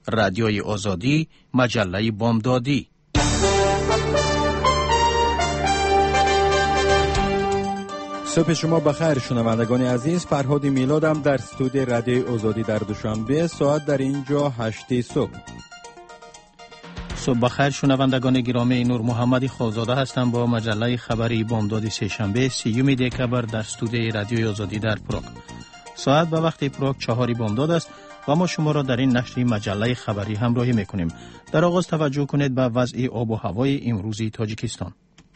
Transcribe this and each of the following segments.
رادیوی آزادی، مجله بامدادی. صبح شما بخیر شنوندگان عزیز. فرهاد میلادم در استودیو رادیوی آزادی در دوشنبه. ساعت در اینجا 8 صبح. صبح بخیر شنوندگان گرامی. نور محمدی خوزاده هستم با مجله خبری بامداد سه‌شنبه 30 دکبر در استودیو رادیوی آزادی در پراگ. ساعت به وقت پراگ 4 بامداد است و ما شما را در این نشر مجله خبری همراهی میکنیم. در آغاز توجه کنید به وضع آب و هوای امروزی تاجیکستان.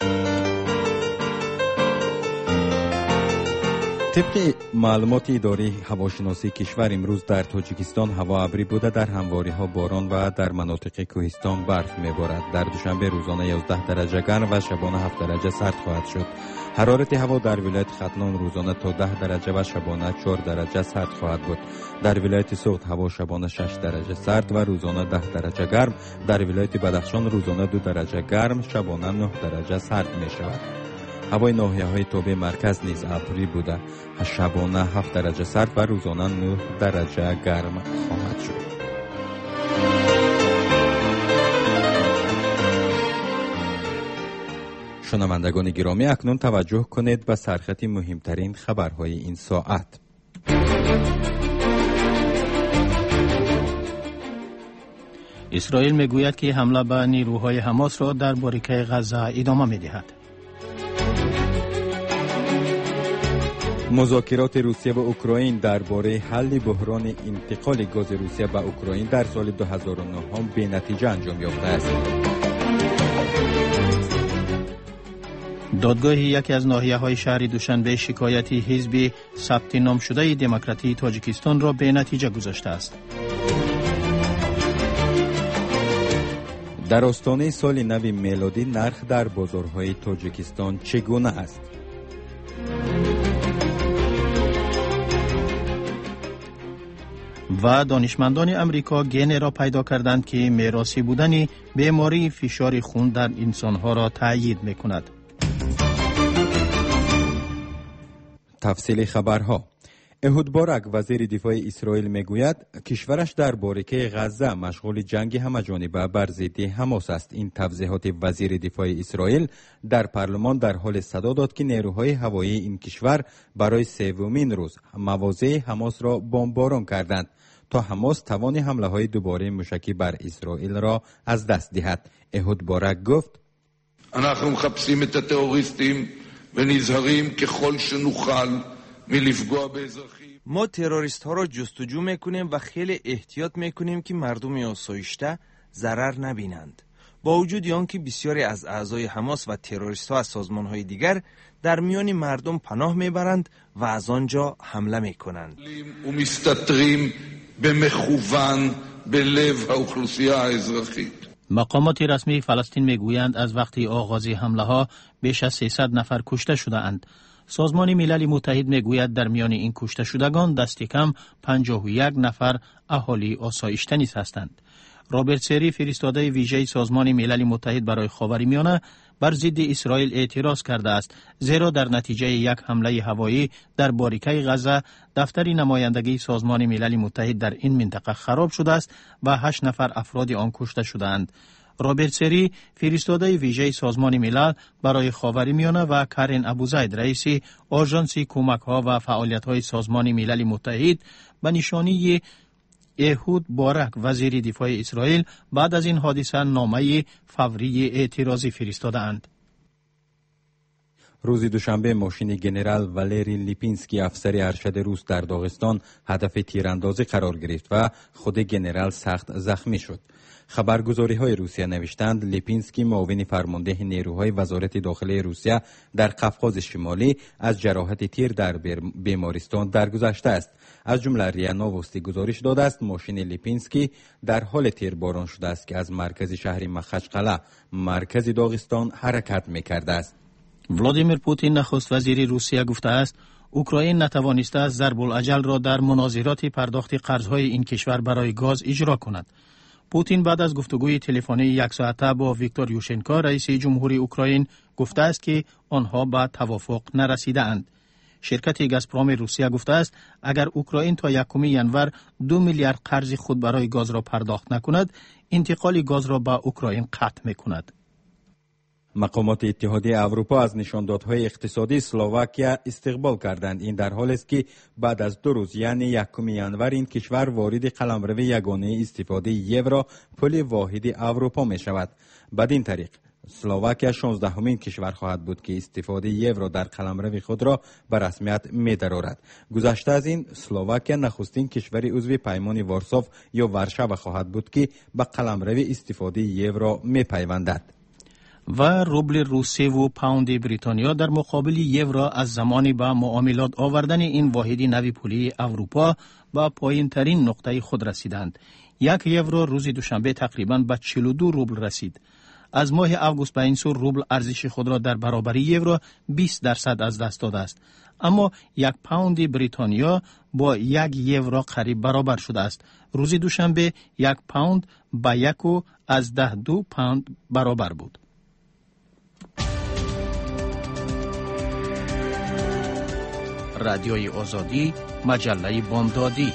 طبق معلومات اداره هواشناسی کشور امروز در تاجیکستان هوا ابری بوده، در همواری‌ها باران و در مناطق کوهستان برف میبارد. در دوشنبه روزانه 11 درجه گرم و شبانه 7 درجه سرد خواهد شد. حرارت هوا در ولایت ختنان روزانه تا 10 درجه و شبانه 4 درجه سرد خواهد بود. در ولایت سوخت هوا شبانه 6 درجه سرد و روزانه 10 درجه گرم. در ولایت بدخشان روزانه 2 درجه گرم، شبانه 9 درجه سرد می شود. هوای ناحیه‌های تابع مرکز نیز ابری بوده، شبانه 7 درجه سرد و روزانه 9 درجه گرم خواهد شد. شنوندگان گرامی، اکنون توجه کنید به سرخط مهمترین خبرهای این ساعت. اسرائیل میگوید که حمله به نیروهای حماس را در باریکه غزه ادامه می‌دهد. مذاکرات روسیه و اوکراین درباره حل بحران انتقال گاز روسیه به اوکراین در سال 2009 هم به نتیجه انجام یافته است. دادگاه یکی از ناحیه‌های شهر دوشنبه شکایتی حزب ثبت نام شده دموکراتی تاجیکستان را به نتیجه گذاشته است. در آستانه سال نو میلادی نرخ در بازارهای تاجیکستان چگونه است؟ و دانشمندان امریکا گن را پیدا کردند که میراثی بودن بیماری فشار خون در انسانها را تأیید میکند. تفصیل خبرها. احود بارک وزیر دفاع اسرائیل میگوید کشورش در باریکه غزه مشغول جنگ همه‌جانبه بر ضد حماس است. این توضیحات وزیر دفاع اسرائیل در پارلمان در حال صدا داد که نیروهای هوایی این کشور برای سومین روز مواضع حماس را بمباران کردند تا حماس توان حمله های دوباره موشکی بر اسرائیل را از دست دهد. احود بارک گفت אנחנו מחפשים את הטרוריסטים ונזהרים ככל שנוכל ملفگاه به اضافی. ما تروریست ها را جستجو میکنیم و خیلی احتیاط میکنیم که مردم آسایشته ضرر نبینند. با وجود آنکه بسیاری از اعضای حماس و تروریست ها از سازمان های دیگر در میان مردم پناه میبرند و از آنجا حمله میکنند. و مستتریم بمخوون به لب اخلاصیه ازرخید. مقامات رسمی فلسطین میگویند از وقتی آغاز حمله ها بیش از 300 نفر کشته شده اند. سازمان ملل متحد میگوید در میان این کشته شدگان دست کم 51 نفر اهالی آسایشته نیز هستند. رابرت سری فرستاده ویژه سازمان ملل متحد برای خاورمیانه بر ضد اسرائیل اعتراض کرده است، زیرا در نتیجه یک حمله هوایی در باریکه غزه دفتر نمایندگی سازمان ملل متحد در این منطقه خراب شده است و 8 نفر افراد آن کشته شدند. رابرت سری فرستاده ویژه سازمان ملل برای خاورمیانه و کارین ابوزید رئیس آژانس کمک‌ها و فعالیت‌های سازمان ملل متحد به نشانی احود بارک وزیر دفاع اسرائیل بعد از این حادثه نامه فوری اعتراضی فرستاده‌اند. روز دوشنبه ماشین گنرال والری لیپینسکی افسر ارشد روس در داغستان هدف تیراندازی قرار گرفت و خود گنرال سخت زخمی شد. خبرگزاری‌های روسیه نوشتند لیپینسکی معاون فرمانده نیروهای وزارت داخلی روسیه در قفقاز شمالی از جراحت تیر در بیمارستان درگذشته است. از جمله ریا نووستی گزارش داده است ماشین لیپینسکی در حال تیرباران شده است که از مرکز شهر مخچقله مرکز داغستان حرکت می‌کرده است. ولادیمیر پوتین نخست وزیر روسیه گفته است اوکراین نتوانسته است ضرب الاجل را در مناظرات پرداخت قرض‌های این کشور برای گاز اجرا کند. پوتین بعد از گفتگوی تلفنی 1 ساعته با ویکتور یوشنکو رئیس جمهوری اوکراین گفته است که آنها به توافق نرسیده‌اند. شرکت گازپروم روسیه گفته است اگر اوکراین تا 1 ژانویه 2 میلیارد قرض خود برای گاز را پرداخت نکند، انتقال گاز را به اوکراین قطع میکند. مقامات اتحادیه اروپا از نشاندادهای اقتصادی اسلواکیا استقبال کردند. این در حالی است که بعد از 2 روز یعنی 1 ژانویه این کشور وارد قلمرو یگانه استفاده یورو پول واحد اروپا می شود. بدین طریق اسلواکیا 16مین کشور خواهد بود که استفاده یورو در قلمرو خود را به رسمیت می درآورد. گذشته از این اسلواکیا نخستین کشور عضو پیمان وارساو یا ورشو خواهد بود که به قلمرو استفاده یورو می پیوندد. و روبل روسی و پوند بریتانیا در مقابل یورو از زمانی به معاملات آوردن این واحد نوی پولی اروپا به پایین ترین نقطه خود رسیدند. 1 یورو روز دوشنبه تقریباً به 42 روبل رسید. از ماه آگوست به این سو روبل ارزش خود را در برابر یورو 20% از دست داده است. اما 1 پوند بریتانیا با 1 یورو قریب برابر شده است. روز دوشنبه 1 پوند به 1.2 پوند برابر بود. رادیوی آزادی، مجله بامدادی.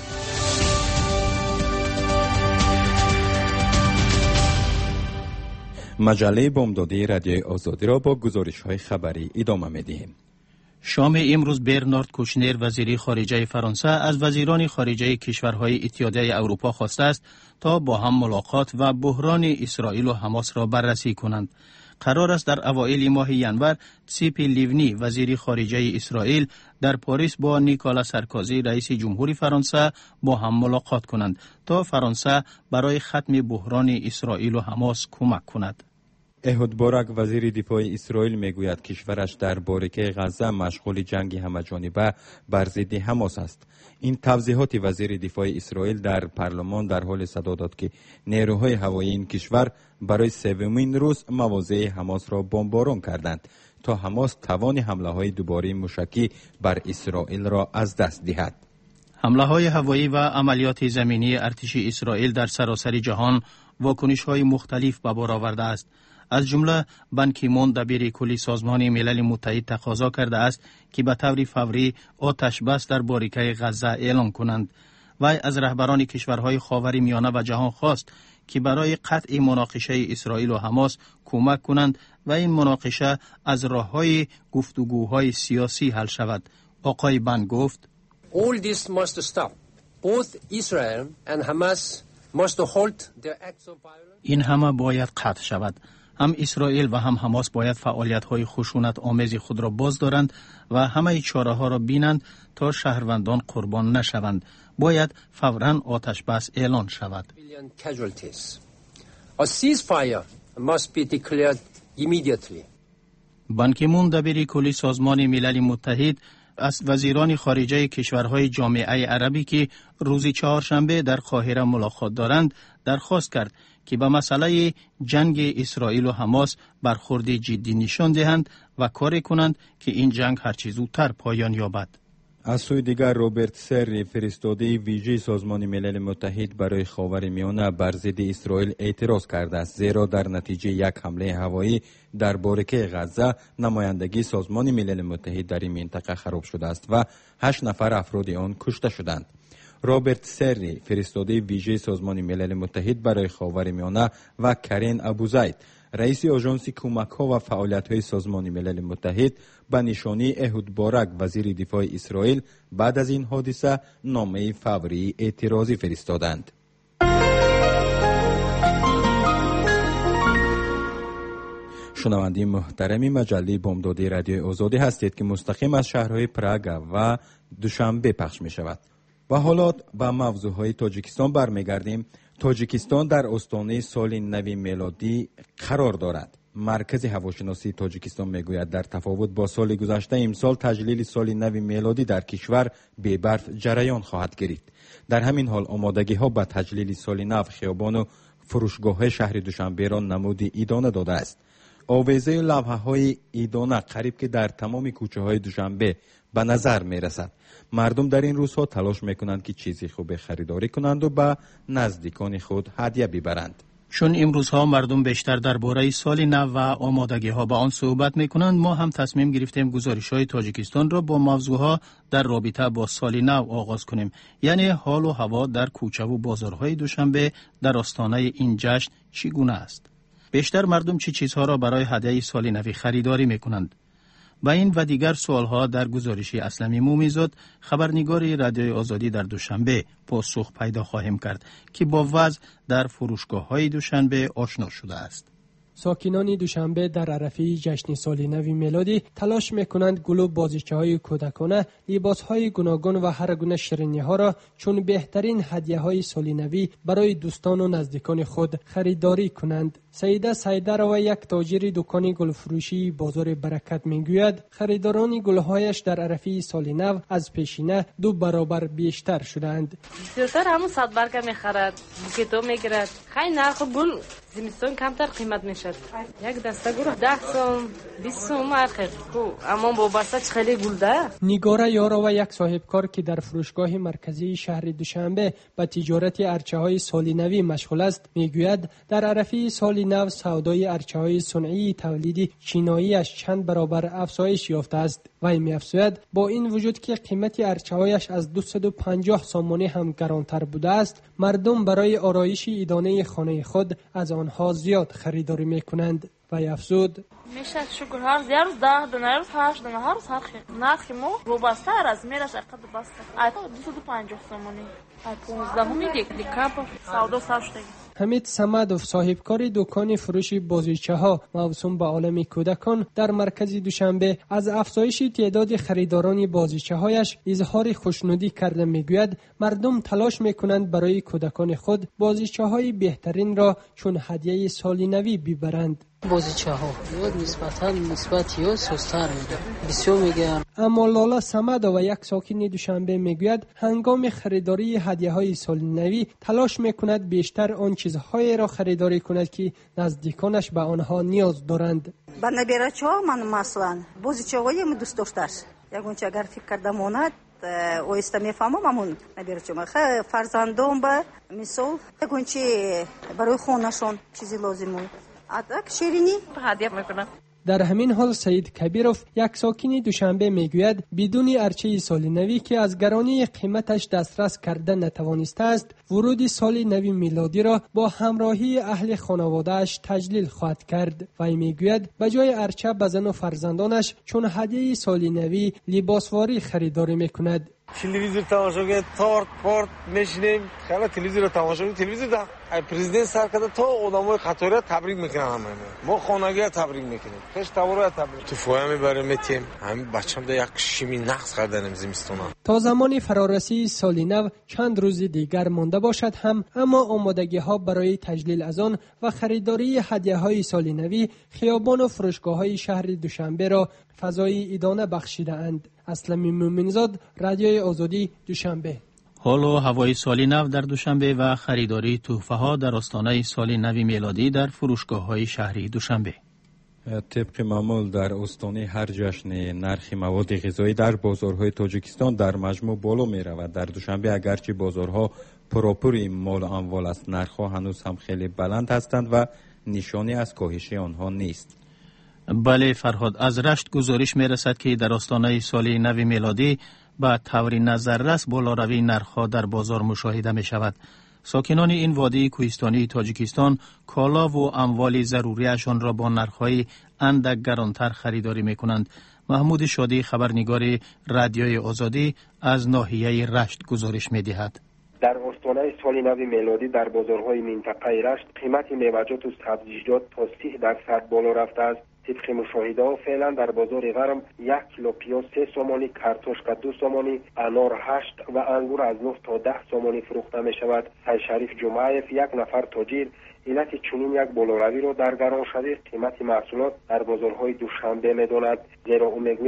مجله بامدادی رادیوی آزادی را با گزارش‌های خبری ادامه می‌دهیم. شام امروز برنارد کوشنر وزیر خارجه فرانسه از وزیران خارجه کشورهای اتحادیه اروپا خواسته است تا با هم ملاقات و بحران اسرائیل و حماس را بررسی کنند. قرار است در اوایل ماه ژانویه تسیپی لیونی وزیر خارجه اسرائیل در پاریس با نیکولا سارکوزی رئیس جمهور فرانسه با هم ملاقات کنند تا فرانسه برای ختم بحران اسرائیل و حماس کمک کند. احود بارک وزیر دفاع اسرائیل میگوید کشورش در باریکه غزه مشغول جنگ همه‌جانبه بر ضد حماس است. این توضیحات وزیر دفاع اسرائیل در پارلمان در حال صدا داد که نیروهای هوایی این کشور برای 3مین روز مواضع حماس را بمباران کردند تا حماس توان حمله‌های دوباره موشکی بر اسرائیل را از دست دهد. حمله‌های هوایی و عملیات زمینی ارتش اسرائیل در سراسر جهان واکنش‌های مختلف به بار آورده است. از جمله بان کی مون دبیر کلی سازمان ملل متحد تقاضا کرده است که به طور فوری آتش بس در باریکه غزه اعلام کنند. وی از رهبران کشورهای خاورمیانه و جهان خواست که برای قطع مناقشه اسرائیل و حماس کمک کنند و این مناقشه از راه‌های گفتگوهای سیاسی حل شود. آقای بان گفت: All this must stop. Both Israel and Hamas must halt their acts of violence. این همه باید قطع شود. هم اسرائیل و هم حماس باید فعالیت‌های خشونت آمیز خود را باز دارند و همه چاره‌ها را بینند تا شهروندان قربان نشوند. باید فوراً آتش بس اعلان شود. A ceasefire must be declared immediately. بان کی مون دبیر کلی سازمان ملل متحد از وزیران خارجه کشورهای جامعه عربی که روز چهارشنبه در قاهره ملاقات دارند درخواست کرد که به مسئله جنگ اسرائیل و حماس برخورد جدی نشان دهند و کاری کنند که این جنگ هرچه زودتر پایان یابد. از سوی دیگر روبرت سری فرستاده ویژه سازمان ملل متحد برای خاورمیانه بر ضد اسرائیل اعتراض کرده است، زیرا در نتیجه یک حمله هوایی در باریکه غزه نمایندگی سازمان ملل متحد در این منطقه خراب شده است و 8 نفر افراد آن کشته شدند. روبرت سری فرستاده ویژه سازمان ملل متحد برای خاورمیانه و کرین ابوزید رئیس آژانس کمک‌ها و فعالیت‌های سازمان ملل متحد به نشانی احود بارک وزیر دفاع اسرائیل بعد از این حادثه نامه فوری اعتراضی فرستادند. شنونده محترم مجله بامدادی رادیوی آزادی هستید که مستقیم از شهرهای پراگ و دوشنبه پخش می شود. و حالا به موضوعهای تاجیکستان برمیگردیم. تاجیکستان در آستانه سال نو میلادی قرار دارد. مرکز هواشناسی تاجیکستان میگوید در تفاوت با سال گذشته امسال تجلیل سال نو میلادی در کشور بی برف جریان خواهد گرفت. در همین حال آمادگی ها به تجلیل سال نو خیابان و فروشگاه شهر دوشنبه را نمود ادانه داده است. آویزه لوحه های ادانه قریب که در تمام کوچه های دوشنبه به نظر می رسد. مردم در این روزها تلاش می کنند که چیزی خوب خریداری کنند و به نزدیکان خود هدیه ببرند. چون امروزها مردم بیشتر درباره سال نو و آمادگی ها به آن صحبت می کنند، ما هم تصمیم گرفتیم گزارش های تاجیکستان را با موضوعها در رابطه با سال نو آغاز کنیم. یعنی حال و هوا در کوچه و بازارهای دوشنبه در آستانه این جشن چگونه است؟ بیشتر مردم چه چیزها را برای هدیه سال نو خریداری می کنند؟ با این و دیگر سوالها در گزارشی اسلمی مومیزاد، خبرنگار رادیوی آزادی در دوشنبه پاسخ پیدا خواهیم کرد که با وضع در فروشگاه‌های دوشنبه آشنا شده است. ساکنان دوشنبه در عرفه جشن سال نو میلادی تلاش میکنند گل و بازیچه‌های کودکانه، لباس‌های گوناگون و هر گونه شیرینی‌ها را چون بهترین هدیه‌های سال نو برای دوستان و نزدیکان خود خریداری کنند. سیده سیدروا یک تاجر دکان گل فروشی بازار برکت میگوید خریداران گل‌هایش در عرفه سال نو از پیشینه 2 برابر بیشتر شدند. زیادتر همون 100 برگه میخرد، بوکتو میگیرد. خیلی نرخ گل زمستون کمتر قیمت میشه. یک دسته گل 10 سوم 20 سوم آخر. اما با بسته خیلی گل ده. نگاره یارا و یک صاحبکار که در فروشگاه مرکزی شهر دوشنبه به تجارت ارچه‌های سال نو مشغول است میگوید در عرفه سال نو سودای ارچه‌های صنعی تولیدی چینایی‌اش چند برابر افزایش یافته است. وی می‌افزاید با این وجود که قیمت ارچه‌هایش از 250 سومانی هم گرانتر بوده است، مردم برای آرایش ایدانه خانه خود از آنها زیاد خریداری می‌کنند. وی افزود میشه شکر هر روز 10 دلار هر روز 8 دلار هر روز هر نرخ ما وابسته از میرش عقد بسته ای 250 سومانی ای 15 میگه کاپ سودا ساشته. حمید صمدوف صاحبکار دکان فروش بازیچه‌ها موسوم به عالم کودکان در مرکز دوشنبه از افزایش تعداد خریداران بازیچه‌هایش اظهار خوشنودی کرده میگوید مردم تلاش میکنند برای کودکان خود بازیچه‌های بهترین را چون هدیه سال نو ببرند. بازیچه‌ها نسبت یا سست‌تر میده بسیار میگن. اما لالا صمدا و یک ساکن دوشنبه میگوید هنگام خریداری هدیه‌های سال نو تلاش میکند بیشتر آن چیزهایی را خریداری کند که نزدیکانش به آنها نیاز دارند. با نبیرچه‌ها من مثلا بازیچه‌های دوست داشتم. یگانچه اگر فکر کردم ماند اویستا میفهمم همون نبیرچه‌ها فرزندان به مثال یگانچه برای خونه‌شون چیزی لازمه اتاق شیرینی هدیه میکنم. در همین حال سعید کبیروف یک ساکن دوشنبه میگوید بدون ارچه سال نوی که از گرانی قیمتش دسترس کرده نتوانسته است، ورود سال نو میلادی را با همراهی اهل خانواده‌اش تجلیل خواهد کرد. و میگوید به جای ارچه به زن و فرزندانش چون هدیه سال نوی لباسواری خریداری میکند. تلویزیون تماشا کنیم، تارت پارت میشینیم، خیلی تلویزیون رو تماشا کنیم. تلویزیون دا پرزیدنت سر کرده تا آدمای قطاری تبریک میکنن همه. ما خانگی تبریک میکنیم. خش تبریک تبریک. تو فویا میبریم میتیم. همین بچه‌م دا یک شیمی نقص کردن زمستونا. تا زمان فرارسی سال نو چند روز دیگر مانده باشد هم، اما آمادگی ها برای تجلیل از آن و خریداری هدیه های سال نوی خیابان و فروشگاه های شهر دوشنبه را فضای ادانه بخشیده اند. اسلمی مومنزاد، رادیوی آزادی، دوشنبه. حال و هوای سال نو در دوشنبه و خریداری تحفه ها در آستانه سال نو میلادی در فروشگاه های شهری دوشنبه. طبق معمول در آستانه هر جشن نرخ مواد غذایی در بازارهای تاجیکستان در مجموع بالا می رود. در دوشنبه اگرچه بازارها پراپر مال و اموال است، نرخ‌ها هنوز هم خیلی بلند هستند و نشانی از کاهش آنها نیست. بله فرهاد، از رشت گزارش می رسد که در آستانه سال نو میلادی با طور نظررس بالاروی نرخ‌ها در بازار مشاهده می شود. ساکنان این وادی کوهستانی تاجیکستان کالا و اموال ضروریشان را با نرخ‌های اندک گرانتر خریداری می کنند. محمود شادی خبرنگار رادیوی آزادی از ناحیه رشت گزارش می دهد. در آستانه سال نو میلادی در بازارهای منطقه رشت قیمت میوه‌جات و سبزیجات تا 30% بالا رفته است. طبق مشاهده ها فعلا در بازار غرم 1 کیلو پیاز 3 سومانی، کارتوشکا 2 سومانی، انار 8 و انگور از 9 تا 10 سومانی فروخته می شود. سید شریف جمعیف یک نفر تاجر علت چنین یک بالاروی را در گران شده قیمت محصولات در بازارهای دوشنبه می داند، زیرا او میگوید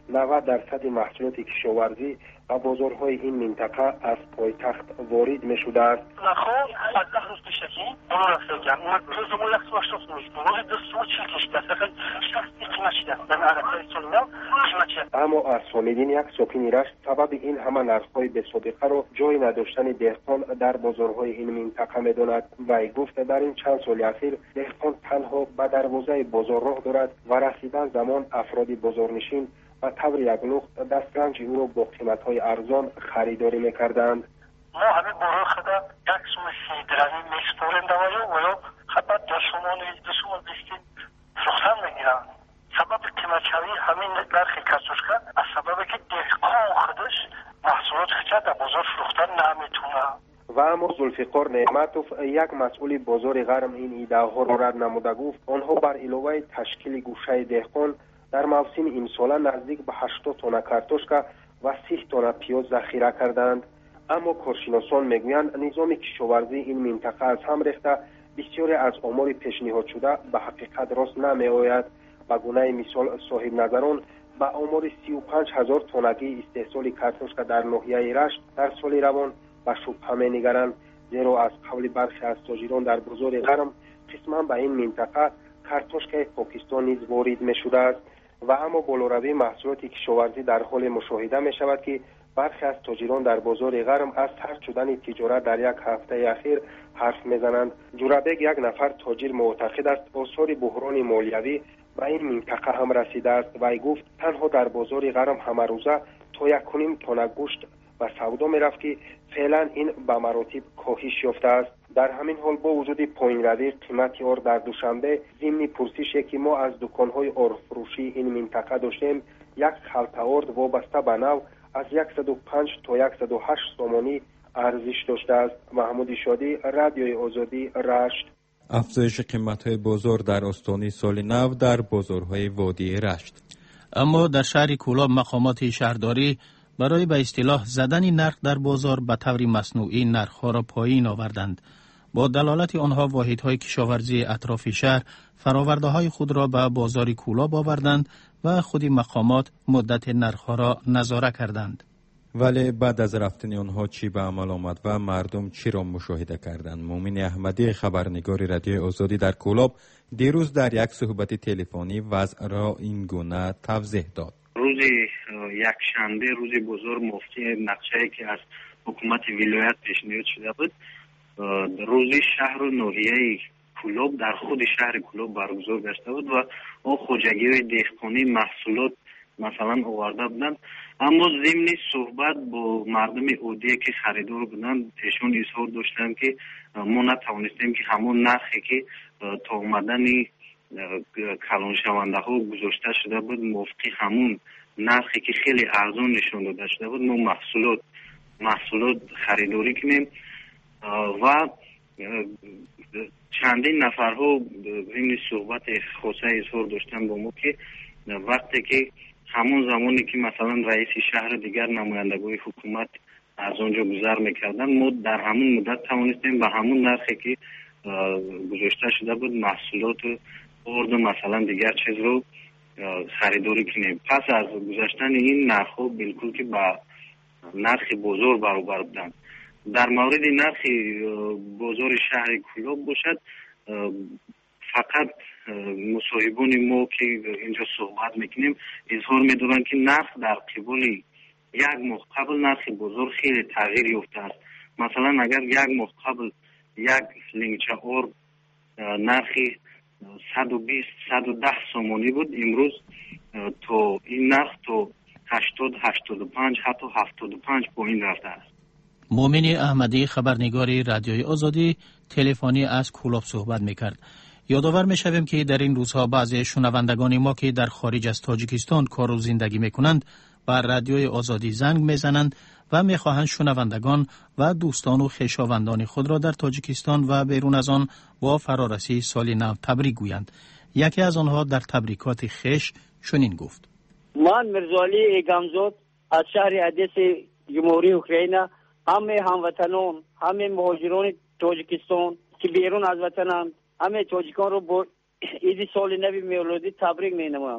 90% محصولات کشاورزی و بازارهای این منطقه از پایتخت وارد می شده است. نخو از ده روز پیش که اون رفته کن اومد روزمون یک سواشت روز روز 240 کشته فقط 60 قیمت شده در عرفه سالینا قیمت شده. اما از سامیدین یک ساکن رشت سبب این همه نرخ‌های بی سابقه را جای نداشتن دهقان در بازارهای این منطقه می‌داند. وی گفت در این چند سال اخیر دهقان تنها به دروازه بازار راه دارد و رسیدن زمان افراد بازارنشین و طور یک نقط دسترنج او را با قیمت‌های ارزان خریداری می‌کردند. ما همه بارا خدا یک سوم 30 درمی میسپارند و یا خبر دو سوم بیستیم فروختن میگیرن. سبب قیمت شوی همین نرخ کارتوشکا از سبب که دهقان خودش محصولات خودش در بازار فروختن نمیتونه. و اما ذوالفقار نعمتوف یک مسئول بازار غرم این ایده‌ها را رد نموده گفت آنها بر علاوه تشکیل گوشه دهقان در موسم این ساله نزدیک به 80 تن کارتوشکا و 30 تن پیاز ذخیره کردند. اما کارشناسان میگویند نظام کشاورزی این منطقه از هم ریخته بسیاری از آمار پیشنهاد شده به حقیقت راست نمی آید. به گونه مثال صاحب نظران به آمار 35,000 تنگی استحصال کارتوشکا در ناحیه رشت در سال روان به شبهه می نگرند، زیرا از قول برخی از تاجران در بازار غرم قسما به این منطقه کارتوشکای پاکستان نیز وارد می شده است. و اما بالاروی محصولات کشاورزی در حال مشاهده می شود که برخی از تاجران در بازار غرم از طرد شدن تجارت در یک هفته اخیر حرف میزنند. جورابک یک نفر تاجر معتقد است آثار بحران مالیوی و این منطقه هم رسیده است و گفت تنها در بازار غرم همه روزه تا 1.5 تن گوشت و سودا میرفت که فعلا این به مراتب کاهش یافته است. در همین حال با وجود پایین روی قیمت آرد در دوشنبه ضمن پرسشی که ما از دکان‌های آردفروشی این منطقه داشتیم یک خلطه آرد وابسته به نوع از 105 تا 108 سومانی ارزش داشته است. محمود شادی، رادیوی آزادی، رشت. افزایش قیمت‌های بازار در استانی سال نو در بازارهای وادی رشت. اما در شهر کولاب مقامات شهرداری برای به اصطلاح زدن نرخ در بازار به طور مصنوعی نرخ‌ها را پایین آوردند. با دلالت آنها واحدهای کشاورزی اطراف شهر فرآورده‌های خود را به بازار کولاب آوردند و خود مقامات مدت نرخ‌ها را نظاره کردند. ولی بعد از رفتن آنها چی به عمل آمد و مردم چی را مشاهده کردند؟ مومن احمدی، خبرنگار رادیوی آزادی در کولاب، دیروز در یک صحبت تلفنی وضع را این گونه توضیح داد. روز یک شنبه روز بزرگ مفتی نقشه‌ای که از حکومت ولایت پیشنهاد شده بود روز شهر و ناحیه کولاب در خود شهر کولاب برگزار گشته بود و او خوجگی دهقانی محصولات مثلا آورده بودند. اما ضمن صحبت با مردم عادی که خریدار بودند ایشون اظهار داشتند که ما نتوانستیم که همون نرخی که تا اومدن کلان شونده ها گذاشته شده بود موافق همون نرخی که خیلی ارزان نشان داده شده بود ما محصولات خریداری کنیم و چندین نفرها ضمن صحبت خاصه اظهار داشتن با ما که وقتی که همون زمانی که مثلا رئیس شهر دیگر نمایندگان حکومت از آنجا گذر میکردن ما در همون مدت توانستیم به همون نرخی که گذاشته شده بود محصولات آرد و مثلا دیگر چیز رو خریداری کنیم. پس از گذاشتن این نرخ بالکل که با نرخ بازار برابر بودن. در مورد نرخ بازار شهر کولاب باشد فقط مصاحبان ما که اینجا صحبت میکنیم اظهار میدارن که نرخ در قبال یک ماه قبل نرخ بازار خیلی تغییر یافته است. مثلا اگر یک ماه قبل یک لنگچه آرد نرخ 120-110 سومانی بود امروز تو این نرخ تو 80-85 حتی 75 پایین رفته است. مومن احمدی خبرنگار رادیوی آزادی تلفنی از کولاب صحبت میکرد. یادآور میشویم که در این روزها بعضی شنوندگان ما که در خارج از تاجیکستان کار و زندگی میکنند بر رادیوی آزادی زنگ میزنند و میخواهند شنوندگان و دوستان و خویشاوندان خود را در تاجیکستان و بیرون از آن با فرارسی سال نو تبریک گویند. یکی از آنها در تبریکات خویش چنین گفت: من مرزالی ایگامزاد از شهر ادس جمهوری اوکراین همه هموطنان همه مهاجران تاجیکستان که بیرون از وطنند همه تاجیکان رو با عید سال نو میلادی تبریک مینمایم.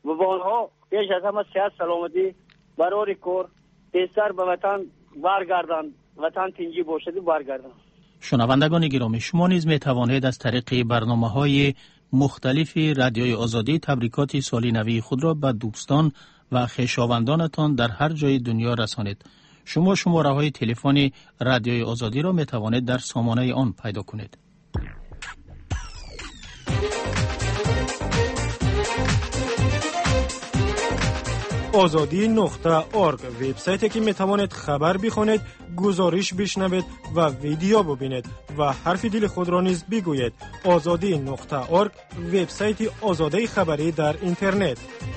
و با آنها پیش از همه صحت سلامتی برای کار بیشتر به وطن برگردند، وطن تنجی باشد و برگردند. شنوندگان گرامی، شما نیز می توانید از طریق برنامه‌های مختلف رادیوی آزادی تبریکات سال نوی خود را به دوستان و خویشاوندانتان در هر جای دنیا رسانید. شما شماره‌های تلفن رادیوی آزادی را می توانید در سامانه آن پیدا کنید. azadi.org وبسایتی که می توانید خبر بخوانید، گزارش بشنوید و ویدیو ببینید و حرف دل خود را نیز بگویید. azadi.org وبسایت آزادی خبری در اینترنت.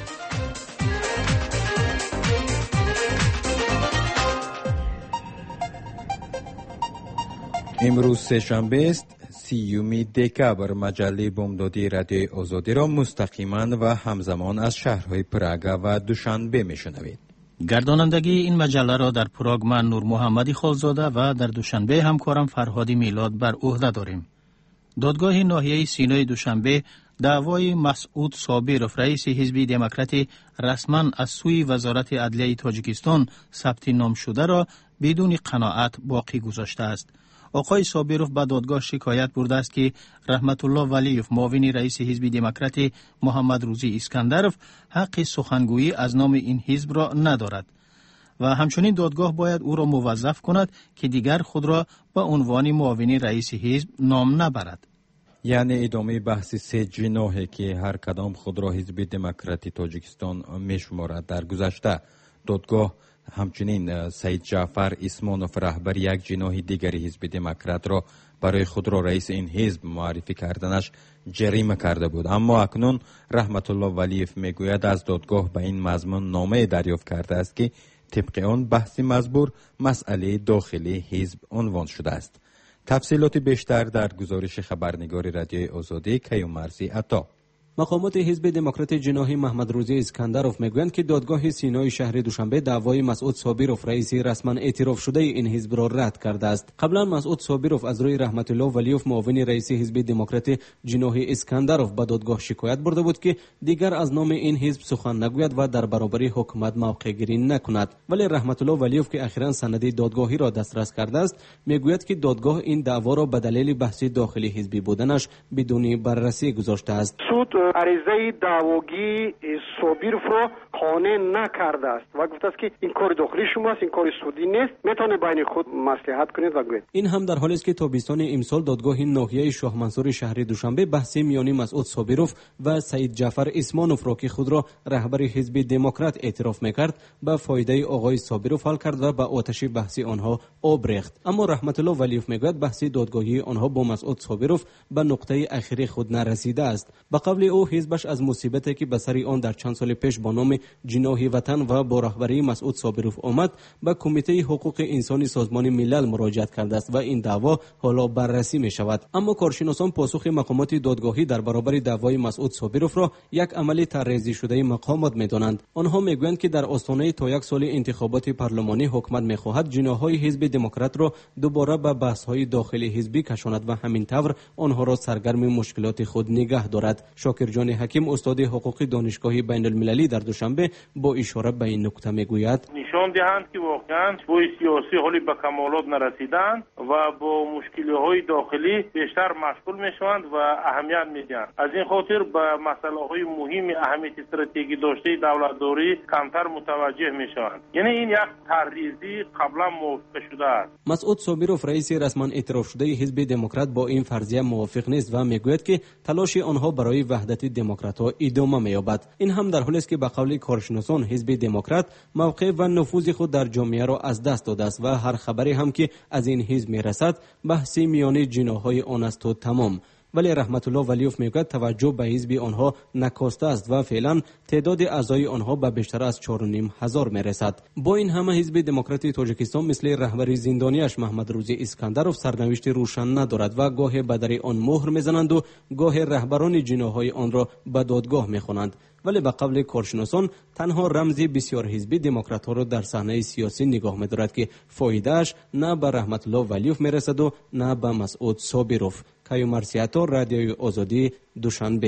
امروز سه‌شنبه است، 30 دکبر. مجله بامدادی رادیوی آزادی را مستقیما و همزمان از شهرهای پراگ و دوشنبه میشنوید. گردانندگی این مجله را در پراگ من نور محمدی خالزاده و در دوشنبه همکارم فرهادی میلاد بر عهده داریم. دادگاه ناحیه سینای دوشنبه دعوای مسعود صابرов رئیس حزب دموکرات رسما از سوی وزارت عدلیه تاجیکستان ثبت نام شده را بدون قناعت باقی گذاشته است. آقای صابرов به دادگاه شکایت برده است که رحمت الله ولیف معاون رئیس حزب دموکرات محمد روزی اسکندرov حق سخنگویی از نام این حزب را ندارد و همچنین دادگاه باید او را موظف کند که دیگر خود را به عنوان معاون رئیس حزب نام نبرد. یعنی ادامه بحث سه جناحی که هر کدام خود را حزب دموکرات تاجیکستان میشمارد. در گذشته دادگاه همچنین سید جعفر اسمانوف رهبر یک جناح دیگری حزب دموکرات را برای خود را رئیس این حزب معرفی کردنش جریمه کرده بود، اما اکنون رحمت الله ولیف میگوید از دادگاه به این مضمون نامه دریافت کرده است که طبق آن بحث مزبور مسئله داخلی حزب عنوان شده است. تفصیلات بیشتر در گزارش خبرنگار رادیوی آزادی کیومرزی عطا. مقامات حزب دموکرات جناحی محمد روزی اسکندرov میگویند که دادگاه سینای شهر دوشنبه دعوای مسعود صابرov رئیس رسما اعتراف شده این حزب را رد کرده است. قبلا مسعود صابرov از روی رحمت الله ولیف معاون رئیس حزب دموکرات جناحی اسکندرov به دادگاه شکایت برده بود که دیگر از نام این حزب سخن نگوید و در برابر حکومت موقع گیری نکند. ولی رحمت الله ولیف که اخیراً سند دادگاهی را دسترس کرده است میگوید که دادگاه این دعوا را به دلیل بحث داخلی حزبی بودنش بدون بررسی گذاشته است. عریضه دعواگی صابرov را قانع نکرده است و گفته است که این کار داخلی شماست، این کار سودی نیست، میتونه بین خود مصلحت کنید و گوید. این هم در حالی است که تابستان امسال دادگاه ناحیه شاه منصور شهر دوشنبه بحث میانی مسعود صابرov و سید جعفر اسمانوف را که خود را رهبر حزب دموکرات اعتراف میکرد به فایده آقای صابرov حل کرد و به آتش بحث آنها آب ریخت. اما رحمت الله ولیف میگوید بحث دادگاهی آنها با مسعود صابرov به نقطه اخیر خود نرسیده است. به قبل او حزبش از مصیبتی که به سر آن در چند سال پیش با نام جناح وطن و با رهبری مسعود صابرov آمد به کمیته حقوق انسانی سازمان ملل مراجعت کرده است و این دعوا حالا بررسی می شود. اما کارشناسان پاسخ مقامات دادگاهی در برابر دعوای مسعود صابرov را یک عمل طرحریزی شده مقامات می دانند. آنها می گویند که در آستانه تا یک سال انتخابات پارلمانی حکومت می خواهد جناح‌های حزب دموکرات را دوباره به بحث‌های داخلی حزبی کشاند و همین طور آنها را سرگرم مشکلات خود نگه دارد. شاکر جان حکیم استاد حقوق دانشگاه بین المللی در دوشنبه با اشاره به این نکته میگوید نشان دهند که واقعا با سیاسی حالی به کمالات نرسیدند و با مشکلات داخلی بیشتر مشغول میشوند و اهمیت میدهند. از این خاطر به مسائل مهم اهمیت استراتژیکی داشته دولتداری کمتر متوجه میشوند. یعنی این یک طرحریزی قبلا موافقه شده است. مسعود صابرov رئیس رسما اعتراف شده حزب دموکرات با این فرضیه موافق نیست و میگوید که تلاش آنها برای وحدت دموکرات‌ها ادامه می‌یابد. این هم در حالی است که به قول کارشناسان حزب دموکرات موقع و نفوذ خود در جامعه را از دست داده است و هر خبری هم که از این حزب میرسد بحث میان جناح‌های آن است و تمام. ولی رحمت الله ولیف میگوید توجه به حزب آنها نکاسته است و فعلا تعداد اعضای آنها به بیشتر از 4,500 میرسد. با این همه حزب دموکرات تاجیکستان مثل رهبر زندانیش محمد روزی اسکندرov سرنوشت روشن ندارد و گاه به در آن مهر میزنند و گاه رهبران جناح‌های آن را به دادگاه میخوانند. ولی به قول کارشناسان تنها رمز بسیار حزبی دموکرات‌ها را در صحنه سیاسی نگاه می‌دارد که فایدهش نه به رحمت الله ولیف میرسد و نه به مسعود صابرov. کیومرزی عطا رادیوی آزادی دوشنبه.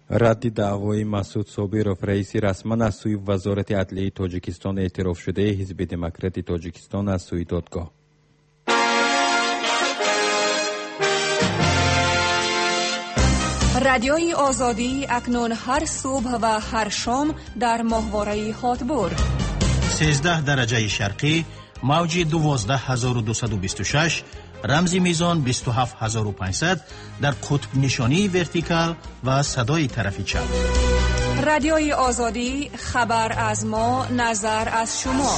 رد دعوای مسعود صابرов رئیس رسما از سوی وزارت عدلیه تاجیکستان اعتراف شده حزب دموکرات تاجیکستان از سوی دادگاه. رادیوی آزادی اکنون هر صبح و هر شام در ماهواره هاتبور 13 درجه شرقی، موج 12226، رمزی میزان 27500، در قطب نشانی ورتیکال و صدای طرف چپ. رادیوی آزادی، خبر از ما، نظر از شما.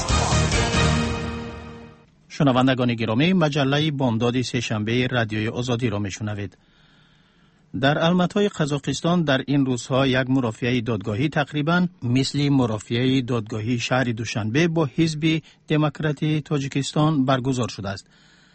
شنوندگان گرامی، مجله بامداد سه‌شنبه رادیوی آزادی را میشنوید. در الماتای قزاقستان در این روزها یک مرافعه دادگاهی تقریباً مثل مرافعه دادگاهی شهر دوشنبه با حزب دموکراتی تاجیکستان برگزار شده است.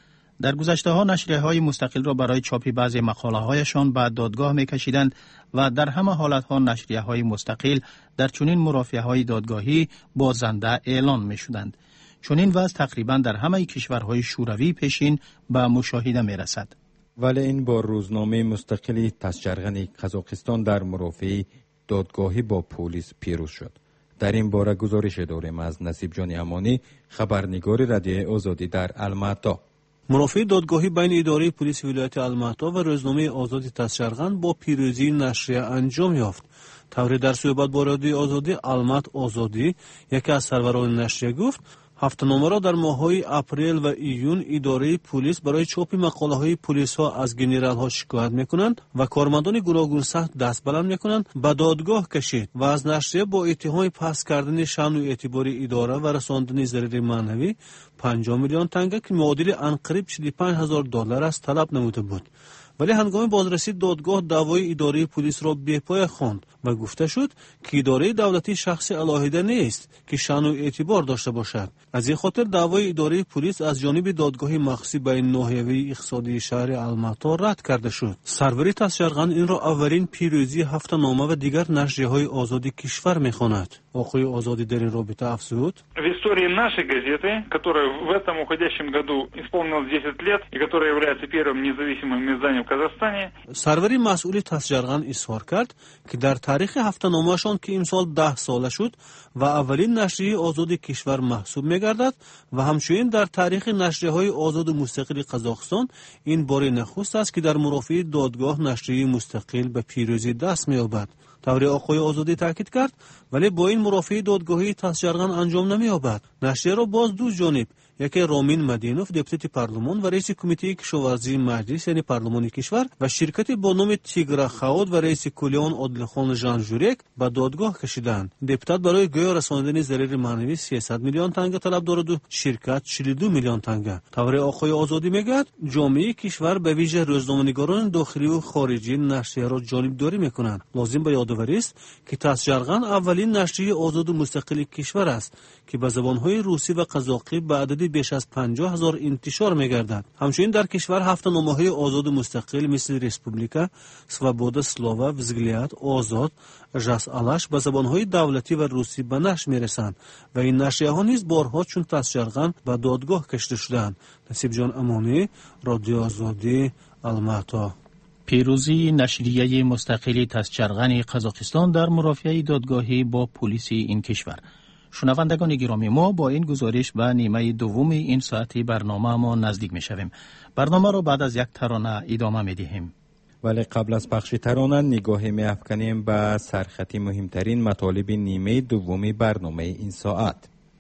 در گذشته ها نشریه های مستقل را برای چاپ بعضی مقاله هایشان به دادگاه می‌کشیدند و در همه حالت ها نشریه های مستقل در چنین مرافعه های دادگاهی بازنده اعلان می‌شدند. چنین وضع تقریباً در همه کشورهای شوروی پیشین به مشاهده می‌رسد. ولی این بار روزنامه مستقل تسجرغن قزاقستان در مرافعه دادگاهی با پلیس پیروز شد. در این باره گزارش داریم از نصیب جان امانی، خبرنگار رادیوی آزادی در الماتا. مرافعه دادگاهی بین اداره پلیس ولایت الماتا و روزنامه آزادی تسجرغن با پیروزی نشریه انجام یافت. طوری در صحبت با رادیوی آزادی المات آزادی، یکی از سروران نشریه گفت هفته‌نامه را در ماه‌های اپریل و ایون اداره پلیس برای چاپ مقاله‌های پلیس‌ها از گنرال‌ها شکایت می‌کنند و کارمندان گوناگون سخت دست بلند می‌کنند به دادگاه کشید و از نشریه با اتهام پس کردن شأن و اعتبار اداره و رساندن ضرر معنوی 50 میلیون تنگه که معادل انقریب $45,000 است طلب نموده بود. ولی هنگام بازرسی دادگاه دعوای اداره پلیس را بی‌پای خواند و گفته شد که اداره دولتی شخص علاهیده نیست که شأن و اعتبار داشته باشد. از این خاطر دعوای اداره پلیس از جانب دادگاه مخصوص بین ناحیه اقتصادی شهر الماتا رد کرده شد. سروری تسجرغن این را اولین پیروزی هفته‌نامه و دیگر نشریه‌های آزادی کشور می‌خواند. آقای آزادی در این رابطه افزود: В истории нашей газеты, которая в этом уходящем году исполнилась 10 лет и которая является первым независимым изданием в Казахстане. سروری مسئول تسجرغن اظهار کرد که در تاریخ هفته‌نامه‌شان که امسال 10 ساله شد و اولین نشریه آزاد کشور محسوب می‌گردد و همچنین در تاریخ نشریه‌های آزاد مستقل قزاقستان این بار نخست است که در مرافعه دادگاه نشریه مستقل به پیروزی دست می‌یابد. طوری آقای آزادی تاکید کرد ولی با این مرافعه دادگاهی تسجرغن انجام نمی‌یابد. نشریه را باز دو جانب، یکی رامین مدینوف دپوتات پارلمان و رئیس کمیته کشاورزی مجلس یعنی پارلمان کشور و شرکت با نام تیگرا خاود و رئیس کلیان عادلخان ژانژورک به دادگاه کشیدند. دپوتات برای گویا رساندن ضرر معنوی 300 میلیون تنگه طلب دارد و شرکت 42 میلیون تنگه. طوری آقای آزادی میگوید جامعه کشور به ویژه روزنامه‌نگاران داخلی و خارجی نشریه را جانبداری میکنند. لازم به یادآوری است که تسجرغن اولین نشریه آزاد و مستقل کشور است که به زبان‌های روسی و قزاقی به عدد بیش از 50,000 انتشار می‌گردد. همچنین در کشور هفته‌نامه‌های آزاد و مستقل مثل ریسپوبلیکا، سوابودا سلووا، وزگلیات، آزاد، ژاس آلاش به زبان‌های دولتی و روسی به نشر می‌رسند و این نشریه‌ها نیز بارها چون تسجرغن به دادگاه کشیده شدند. نصیب جان امانی، رادیو آزادی، الماتا. پیروزی نشریه مستقل تسجرغن قزاقستان در مرافعه دادگاهی با پلیس این کشور. شنوندگان گرامی، ما با این گزارش به نیمه دوم این ساعتی برنامه ما نزدیک می شویم. برنامه را بعد از یک ترانه ادامه می دهیم. ولی قبل از پخش ترانه نگاهی می افکنیم به سرخط مهمترین مطالب نیمه دومی برنامه این ساعت.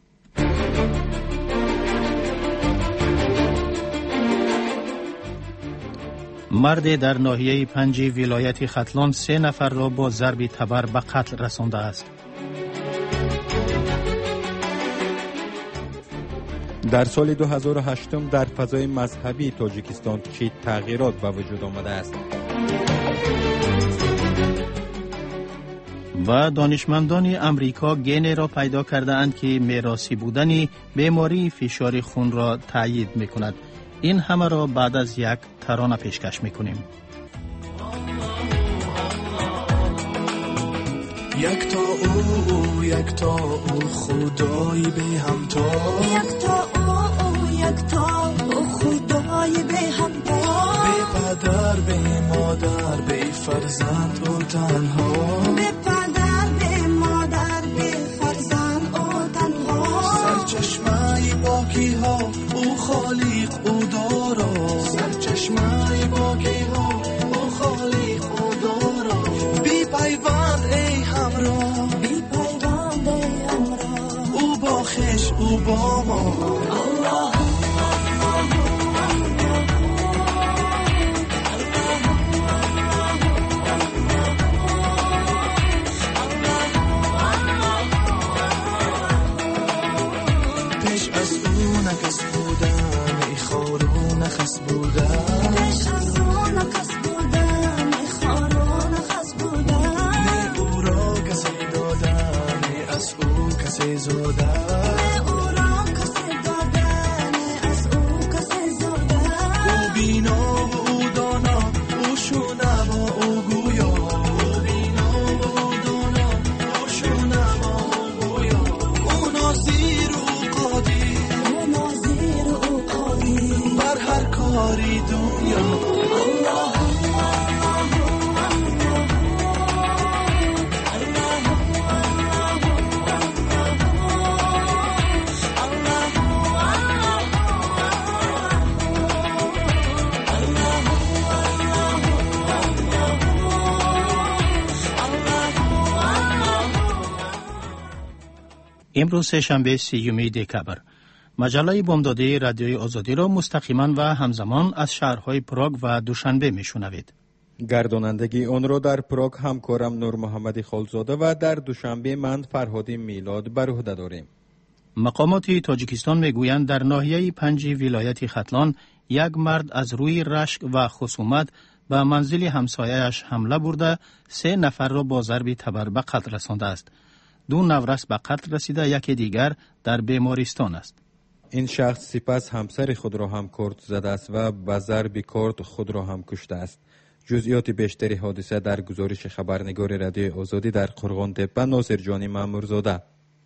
مرد در ناحیه 5 ولایت ختلان 3 نفر را با ضرب تبر به قتل رسانده است. در سال 2008 در فضای مذهبی تاجیکستان چه تغییرات به وجود آمده است؟ و دانشمندان امریکا گنی را پیدا کرده اند که میراثی بودن بیماری فشار خون را تایید می کند. این همه را بعد از یک ترانه پیشکش می کنیم. یک تا او خدای به همتا، یک تا او خدای به همتا، به پدر به مادر به فرزند و تنها، امروز سه‌شنبه 30 دکبر مجله بامدادی رادیوی آزادی را مستقیما و همزمان از شهرهای پراگ و دوشنبه میشنوید. گردانندگی آن را در پراگ همکارم نور محمد خالزاده و در دوشنبه من فرهادی میلاد بر عهده داریم. مقامات تاجیکستان میگویند در ناحیه 5 ولایت ختلان یک مرد از روی رشک و خصومت به منزل همسایه‌اش حمله برده 3 نفر را با ضرب تبر به قتل رسانده است. 2 نورس به قتل رسیده، یکی دیگر در بیمارستان است. این شخص سپس همسر خود را هم کورت زده است و به ضرب کورت خود را هم کشته است. جزئیات بیشتری حادثه در گزارش خبرنگار رادیوی آزادی در قرغان تپه ناصر جانی مامورزاده.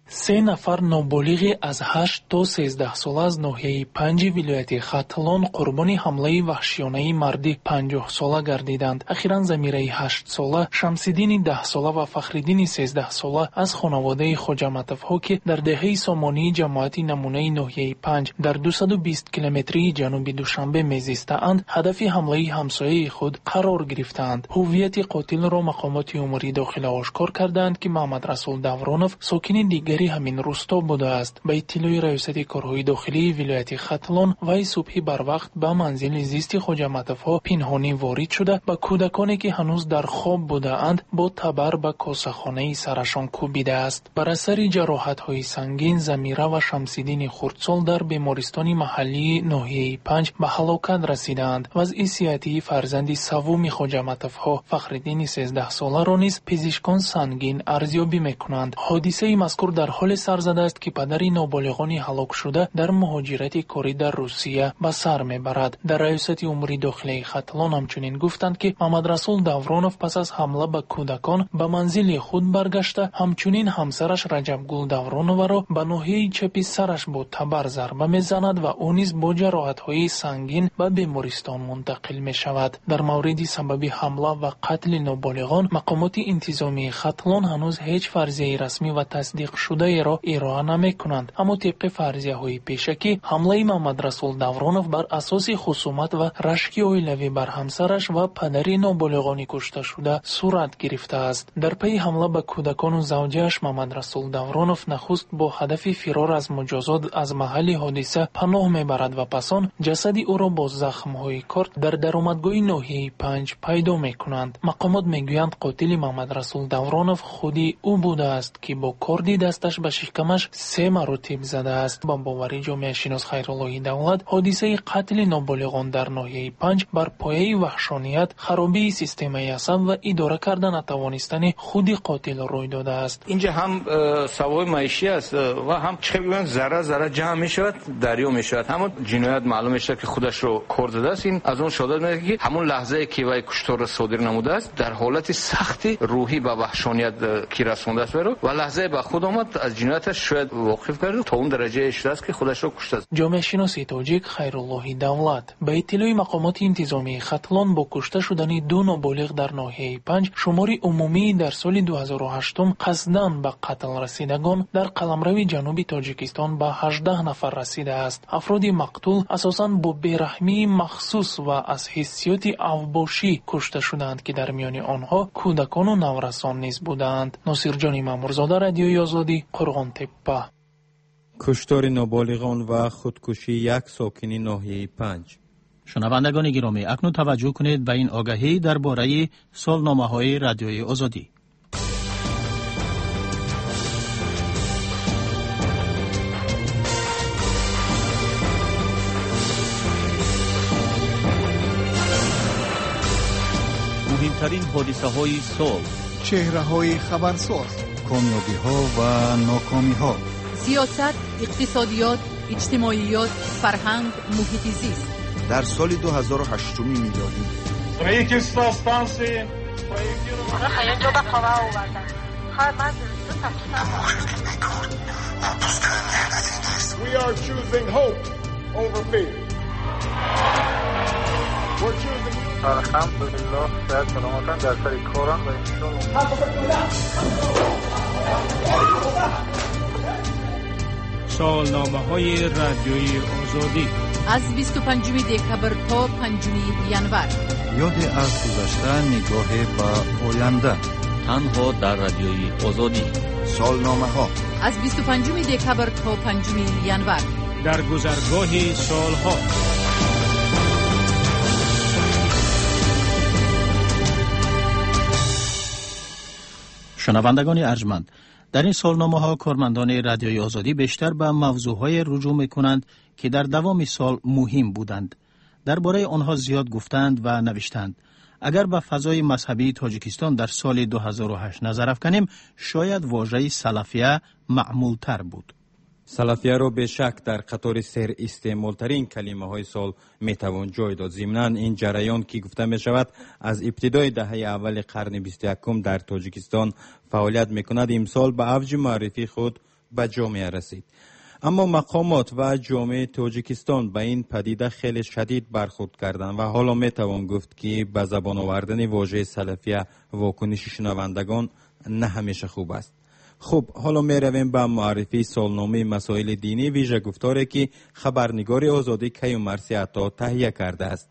3 نفر نابالغی از 8 تا 13 ساله از ناحیه 5 ولایت ختلان قربانی حمله وحشیانه مردی 50 ساله گردیدند. اخیراً ضمیره 8 ساله شمس‌الدین 10 ساله و فخرالدین 13 ساله از خانواده خواجه مطیف‌ها که در دهه سامانی جماعت نمونه ناحیه 5 در 220 کیلومتری جنوب دوشنبه میزیستند هدف حمله همسایه خود قرار گرفتند. هویت قاتل را مقامات اموری داخله آشکار کردند که محمد رسول دورانوف ساکن دیگر همین روستا بوده است. به اطلاع ریاست کارهای داخلی ولایت ختلان وی صبح بر وقت به منزل زیست خواجه مطیف‌ها پنهانی وارد شده به کودکانی که هنوز در خواب بوده اند با تبر به کاسه‌خانه سرشان کوبیده است. بر اثر جراحت‌های سنگین ضمیره و شمس‌الدین خردسال در بیمارستان محلی ناحیه 5 به هلاکت رسیدند. وضع صحتی فرزند سوم خواجه مطیف‌ها فخرالدین 13 ساله را نیز پزشکان سنگین ارزیابی می‌کنند. حادثه مذکور در حال سرزده است که پدر نابالغان هلاک شده در مهاجرت کاری در روسیه به سر میبرد. در ریاست امور داخلی ختلان همچنین گفتند که محمد رسول دورانوف پس از حمله به کودکان به منزل خود برگشته، همچنین همسرش رجبگل دورانوف را به ناحیه چپ سرش با تبر ضربه میزند و او نیز با جراحت‌های سنگین به بیمارستان منتقل میشود. در مورد سبب حمله و قتل نابالغان مقامات انتظامی ختلان هنوز هیچ فرضیه رسمی و تصدیق شده را ارائه نمی‌کنند، اما طبق فرضیه‌های پیشکی حمله محمد رسول دورانوف بر اساس خصومت و رشک عائلوی بر همسرش و پدر نابالغان کشته شده صورت گرفته است. در پی حمله به کودکان و زوجه‌اش محمد رسول دورانوف نخست با هدف فرار از مجازات از محل حادثه پناه میبرد و پس آن جسد او را با زخم‌های کارت در درآمدگاه ناحیه 5 پیدا می‌کنند. مقامات میگویند قاتل محمد رسول دورانوف خودی او بوده است که با کردی دستش به شکمش 3 مراتب زده است. با باور جامعه شناس خیرالله دولت حادثه قتل نابالغان در ناحیه 5 بر پایه وحشانیت، خرابی سیستم عصب و اداره کردن نتوانستن خود قاتل روی داده است. اینجا هم سوای معیشی است و هم چه میگن ذره جمع میشود دریا میشود. همون جنایت معلوم میشه که خودش رو کرد زده است. این از اون شهادت میده که همون لحظه که وی کشتار صادر نموده است در حالت سختی روحی به وحشانیت کی رسونده است و لحظه به خود آمد از جنایتش شاید واقف کرده تا اون درجه شده است که خودش رو کشته است. جامعه شناسی تاجیک خیرالله دولت به اطلاع مقامات انتظامی ختلان با کشته شدن 2 نابالغ در ناحیه 5 شمار عمومی در سال 2008 قصداً به قتل رسیدگان در قلمرو جنوبی تاجیکستان به 18 نفر رسیده است. افراد مقتول اساساً با بیرحمی مخصوص و از حیثیت اوباشی کشته شدند که در میان آنها کودکان و نورسان نیز بودند. ناصر جانی مامورزاده، رادیوی آزادی، قرغان تپه. کشتار نابالغان و خودکشی یک ساکن ناحیه 5. شنوندگان گرامی، اکنون توجه کنید به این آگهی درباره سالنامه‌های رادیوی آزادی. مهمترین حادثه‌های سال، چهره‌های خبرساز، کامیابی‌ها و ناکامی‌ها، سیاست، اقتصادیات، اجتماعیات، فرهنگ، محیط زیست. در سال 2008 میلادی строительство станции We are choosing hope over fear. We're choosing الحمدلله در سلامتن در سر کارم و سالنامه‌های رادیوی آزادی از 25 دکبر تا 5 ینور. یاد از گذشته، نگاه به آینده، تنها در رادیوی آزادی. سالنامه ها از 25 دکبر تا 5 ینور در گذرگاه سالها. شنوندگان ارجمند، در این سالنامه ها کارمندان رادیوی آزادی بیشتر به موضوعهای رجوع میکنند که در دوام سال مهم بودند. درباره آنها زیاد گفتند و نوشتند. اگر به فضای مذهبی تاجیکستان در سال 2008 نظر افکنیم، شاید واژه سلفیه معمول تر بود. سلفیه رو به شک در قطار سر استعمال ترین کلمه های سال می توان جای داد. ضمناً این جریان که گفته می شود از ابتدای دهه اول قرن 21 در تاجیکستان فعالیت می کند، امسال به اوج معرفی خود به جامعه رسید. اما مقامات و جامعه تاجیکستان به این پدیده خیلی شدید برخورد کردند و حالا می توان گفت که به زبان آوردن واژه سلفیه واکنش شنوندگان نه همیشه خوب است. خب حالا می رویم به معرفی سالنامه مسائل دینی ویژه گفتاری که خبرنگار آزادی کیوم مرسی عطا تهیه کرده است.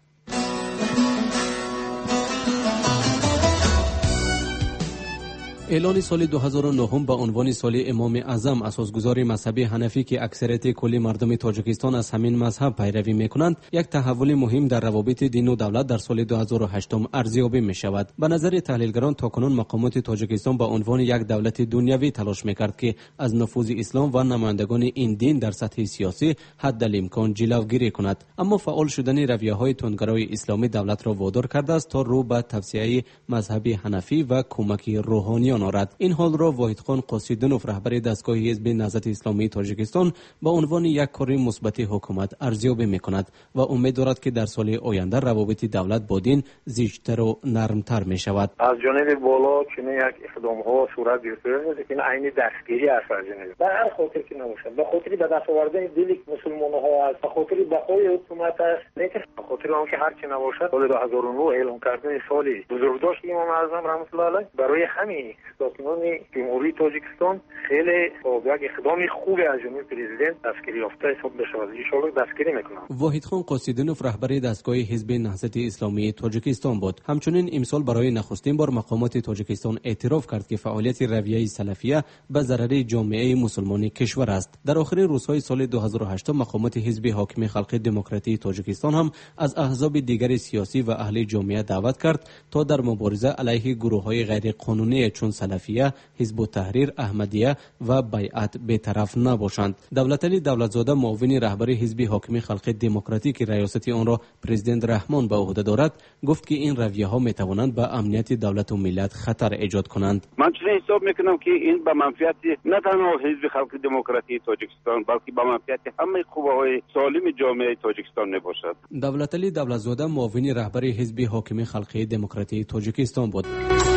اعلان سال 2009 به عنوان سال امام اعظم اساسگزار مذهب حنفی که اکثریت کلی مردم تاجیکستان از همین مذهب پیروی میکنند، یک تحول مهم در روابط دین و دولت در سال 2008 ارزیابی می شود. به نظر تحلیلگران تاکنون مقامات تاجیکستان به عنوان یک دولت دنیوی تلاش میکرد که از نفوذ اسلام و نمایندگان این دین در سطح سیاسی حداقل جلوگیری کند، اما فعال شدن رویه‌های تندگرای اسلامی دولت را وادار کرده است تا رو به توسعه مذهب حنفی و کمک روحانی آورد. این حال را واحدخان قاسیدنوف رهبر دستگاه حزب نهضت اسلامی تاجیکستان به عنوان یک کار مثبت حکومت ارزیابی میکند و امید دارد که در سال آینده روابط دولت با دین زیست‌تر و نرمتر می شود. از جانب بالا چنین یک اقدام ها صورت گرفته لیکن عین دستگیری است از جانب به هر خاطر که نباشد، به خاطر به دست آوردن دل مسلمان ها است، به خاطر بقای حکومت است، لیکن به خاطر آنکه هر چی نباشد سال 2009 اعلام کردن سال بزرگداشت امام اعظم رحمت الله علیه برای همین ساکنان جمهوری تاجیکستان خیلی یک اقدام خوبی از جانب پرزیدنت دستگیری یافته حساب بشود. ان شاء الله دستگیری میکنند. واحدخان قاسیدنوف رهبر دستگاه حزب نهضت اسلامی تاجیکستان بود. همچنین امسال برای نخستین بار مقامات تاجیکستان اعتراف کرد که فعالیت رویه سلفیه به ضرر جامعه مسلمان کشور است. در آخر روزهای سال 2008 مقامات حزب حاکم خلق دموکراتی تاجیکستان هم از احزاب دیگر سیاسی و اهل جامعه دعوت کرد تا در مبارزه علیه گروه‌های غیر قانونی چون سلفیه، حزب التحریر، احمدیه و بیعت بی‌طرف نباشند. دولتعلی دولتزاده معاون رهبر حزب حاکم خلق دموکراتی که ریاست آن را پرزیدنت رحمان به عهده دارد، گفت که این رویه‌ها می‌توانند به امنیت دولت و ملت خطر ایجاد کنند. من چنین حساب می‌کنم که این به منفعت نه تنها حزب خلق دموکراتی تاجیکستان بلکه به منفعت همه قوه‌های سالم جامعه تاجیکستان میباشد. دولتعلی دولتزاده معاون رهبر حزب حاکم خلق دموکراتی تاجیکستان بود.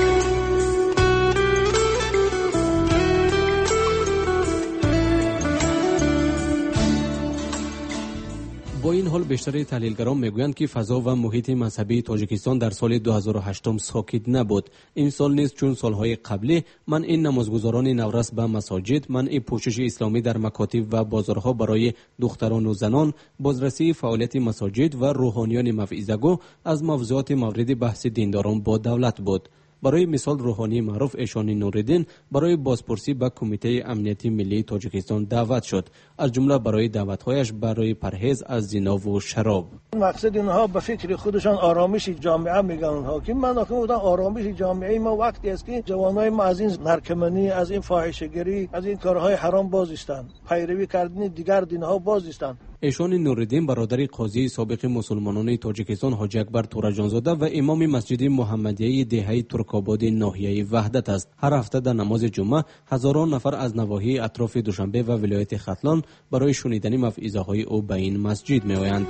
با این حال بیشتر تحلیلگران میگویند که فضا و محیط مذهبی تاجیکستان در سال 2008 ساکت نبود. این سال نیز چون سالهای قبلی منع نمازگزاران نورس به مساجد، منع پوشش اسلامی در مکاتب و بازارها برای دختران و زنان، بازرسی فعالیت مساجد و روحانیان موعظه‌گو از موضوعات مورد بحث دینداران با دولت بود. برای مثال روحانی معروف ایشان نوردین برای بازپرسی به کمیته امنیتی ملی تاجیکستان دعوت شد، از جمله برای دعوت‌هایش برای پرهیز از زنا و شراب. مقصد اینها به فکر خودشان آرامش جامعه میگن حاکم. من بودم آرامش جامعه ما وقتی است که جوانای ما از این نرکمنی، از این فاحشه‌گری، از این کارهای حرام باز ایستند، پیروی کردن دیگر دین‌ها باز ایستند. ایشان نوردین برادر قاضی سابق مسلمانان تاجیکستان حاجی اکبر تورجانزاده و امام مسجد محمدیه دهه ترک‌آباد ناحیه وحدت است. هر هفته در نماز جمعه هزاران نفر از نواحی اطراف دوشنبه و ولایت ختلان برای شنیدن موعظه‌های او به این مسجد می‌آیند.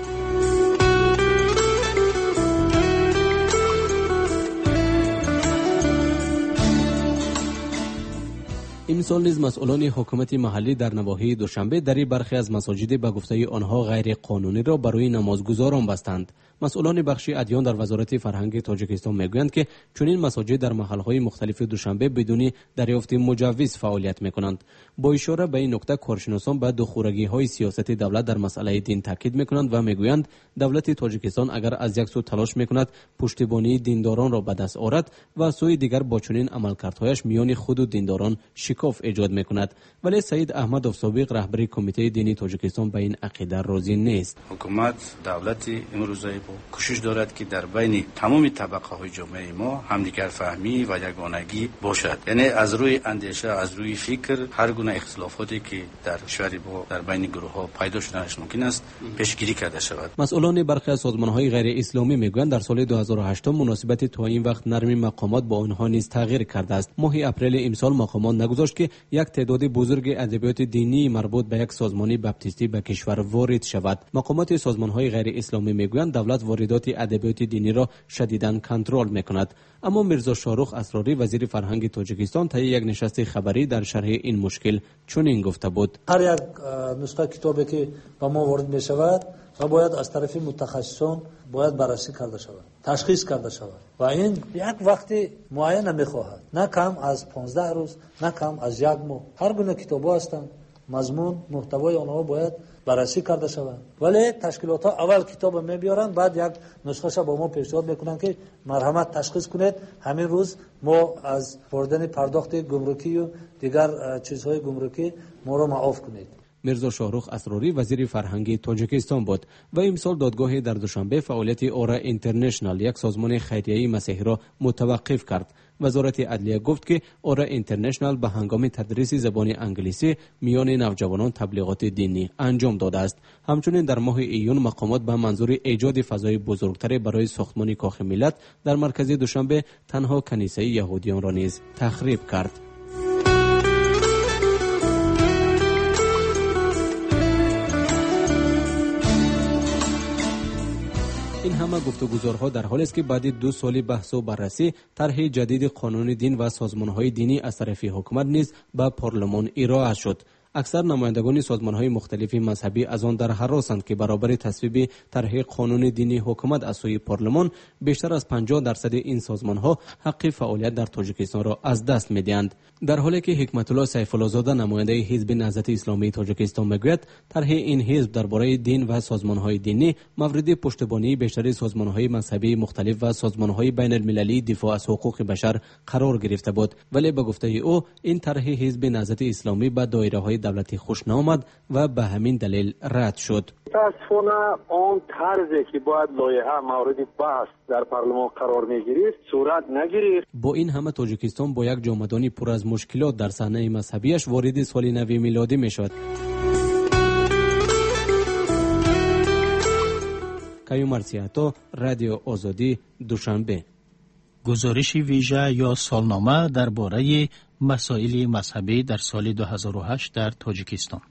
امسال نیز مسئولان حکومت محلی در نواحی دوشنبه در برخی از مساجد به گفته آنها غیر قانونی را برای نمازگزاران بستند. مسئولان بخش ادیان در وزارت فرهنگ تاجیکستان میگویند که چنین مساجد در محل‌های مختلف دوشنبه بدون دریافت مجوز فعالیت میکنند. با اشاره به این نکته کارشناسان به دخورگی‌های سیاست دولت در مسئله دین تاکید میکنند و میگویند دولت تاجیکستان اگر از یک سو تلاش میکند پشتیبانی دینداران را به دست آورد و سوی دیگر با چنین عملکردهایش میان خود و دینداران شکاف اختلاف ایجاد میکند. ولی سید احمدوف سابق رهبر کمیته دینی تاجیکستان به این عقیده راضی نیست. حکومت دولت امروزی با کوشش دارد که در بین تمام طبقه های جامعه ما همدیگر فهمی و یگانگی باشد. یعنی از روی اندیشه، از روی فکر، هر گونه اختلافاتی که در کشور با در بین گروه ها پیدا شدنش ممکن است پیشگیری کرده شود. مسئولان برخی از سازمان های غیر اسلامی میگویند در سال 2008 مناسبت تا این وقت نرمی مقامات با آنها نیز تغییر کرده است. ماه اپریل امسال مقامات نگذاشت که یک تعداد بزرگ ادبیات دینی مربوط به یک سازمان بپتیستی به کشور وارد شود. مقامات سازمان های غیر اسلامی میگویند دولت واردات ادبیات دینی را شدیداً کنترل میکند. اما میرزا شاروخ اسراری وزیر فرهنگ تاجیکستان طی یک نشست خبری در شرح این مشکل چنین گفته بود: هر یک نسخه کتابی که با ما وارد می شود و باید از طرف متخصصان باید بررسی کرده شود، تشخیص کرده شود و این یک وقت معین میخواهد، نه کم از 15 روز، نه کم از یک ماه. هر گونه کتابا هستند، مضمون محتوای آنها باید بررسی کرده شود. ولی تشکیلات ها اول کتاب میبیارن، بعد یک نسخه شو با ما پیشنهاد میکنن که مرحمت تشخیص کنید، همین روز ما از بردن پرداخت گمرکی و دیگر چیزهای گمرکی ما را معاف کنید. میرزا شاروخ اسراری وزیر فرهنگ تاجیکستان بود و امسال دادگاه در دوشنبه فعالیت اورا اینترنشنال، یک سازمان خیریه‌ای مسیحی را متوقف کرد. وزارت عدلیه گفت که اورا اینترنشنال به هنگام تدریس زبان انگلیسی میان نوجوانان تبلیغات دینی انجام داده است. همچنین در ماه ایون مقامات به منظور ایجاد فضای بزرگتر برای ساختمان کاخ ملت در مرکز دوشنبه تنها کنیسه یهودیان را نیز تخریب کرد. این همه گفتگوزارها در حالی است که بعد 2 سال بحث و بررسی طرح جدید قانون دین و سازمان‌های دینی از طرف حکومت نیز به پارلمان ارائه شد. اکثر نمایندگان سازمان‌های مختلف مذهبی از آن در حراسند که برابر تصویب طرح قانون دینی حکومت از سوی پارلمان بیشتر از 50% این سازمان‌ها حق فعالیت در تاجیکستان را از دست می‌دهند. در حالی که حکمت الله سیف الله زاده نماینده حزب نهضت اسلامی تاجیکستان میگوید طرح این حزب درباره دین و سازمان‌های دینی مورد پشتیبانی بیشتر سازمان‌های مذهبی مختلف و سازمان‌های بین‌المللی دفاع از حقوق بشر قرار گرفته بود، ولی به گفته او این طرح حزب نهضت اسلامی به دایره‌های دولتی خوش نآمد و به همین دلیل رد شد. متاسفانه آن طرزی که باید لایحه مورد بحث در پارلمان قرار میگیرید صورت نگرفت. با این همه تاجیکستان با یک جامعه‌دانی پر از مشکلات در صحنه مذهبیش وارد سال نو میلادی میشد. کیوم مرسیاتو، رادیو آزادی، دوشنبه. گزارش ویژه یا سالنامه درباره مسائل مذهبی در سال 2008 در تاجیکستان.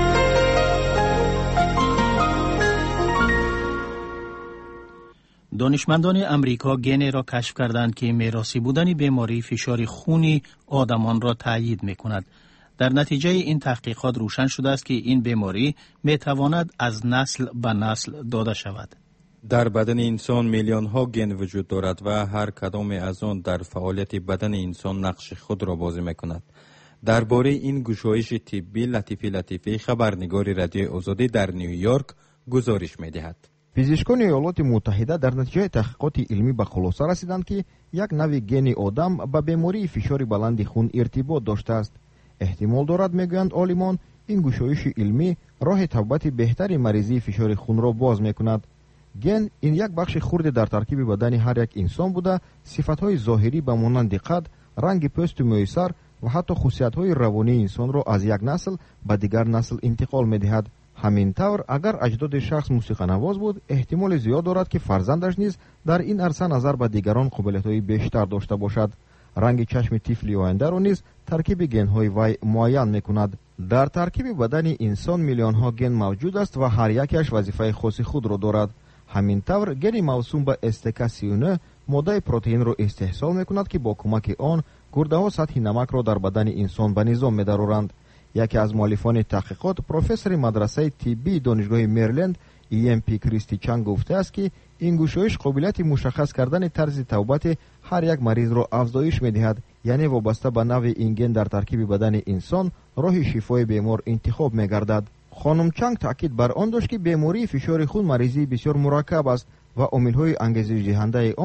دانشمندان امریکا گنی را کشف کردند که میراثی بودن بیماری فشار خونی آدمان را تأیید می‌کند. در نتیجه این تحقیقات روشن شده است که این بیماری می‌تواند از نسل به نسل داده شود. در بدن انسان میلیون ها گن وجود دارد و هر کدام از آن در فعالیت بدن انسان نقش خود را بازی می‌کند. درباره این گشایش طبی لطیفی خبرنگار رادیو آزادی در نیویورک گزارش می‌دهد. پزشکان ایالات متحده در نتیجه تحقیقات علمی به خلاصه رسیدند که یک نوع گن آدم با بیماری فشار بلند خون ارتباط داشته است. احتمال دارد میگویند عالمان این گشایش علمی راه توبت بهتری مریضی فشار خون را باز میکند. گن این یک بخش خرد در ترکیب بدن هر یک انسان بوده، صفتهای ظاهری به مانند قد، رنگ پوست میسر و حتی خصوصیت‌های روانی انسان را از یک نسل به دیگر نسل انتقال می‌دهد. همین طور اگر اجداد شخص موسیقی نواز بود، احتمال زیاد دارد که فرزندش نیز در این عرصه نظر به دیگران قابلیت‌های بیشتر داشته باشد. رنگ چشم طفل آینده را نیز ترکیب گن‌های وی معین می‌کند. در ترکیب بدن انسان میلیون‌ها گن موجود است و هر یکش وظیفه خاص خود را دارد. همین طور گن موسوم به استک39 ماده پروتئین را استحصال می‌کند که با کمک آن گرده‌ها سطح نمک را در بدن انسان به نظام می‌درآورند. یکی از مؤلفان تحقیقات پروفسور مدرسه طبی دانشگاه مریلند EMP کریستی چنگ گفته است که این گشایش قابلیت مشخص کردن طرز توبت هر یک مریض را افزایش می‌دهد، یعنی وابسته به نوع این گن در ترکیب بدن انسان راه شفای بیمار انتخاب می‌گردد. خانم چنگ تاکید بر آن داشت که بیماری فشار خون مریضی بسیار مرکب است و عامل‌های انگیزش دهنده آن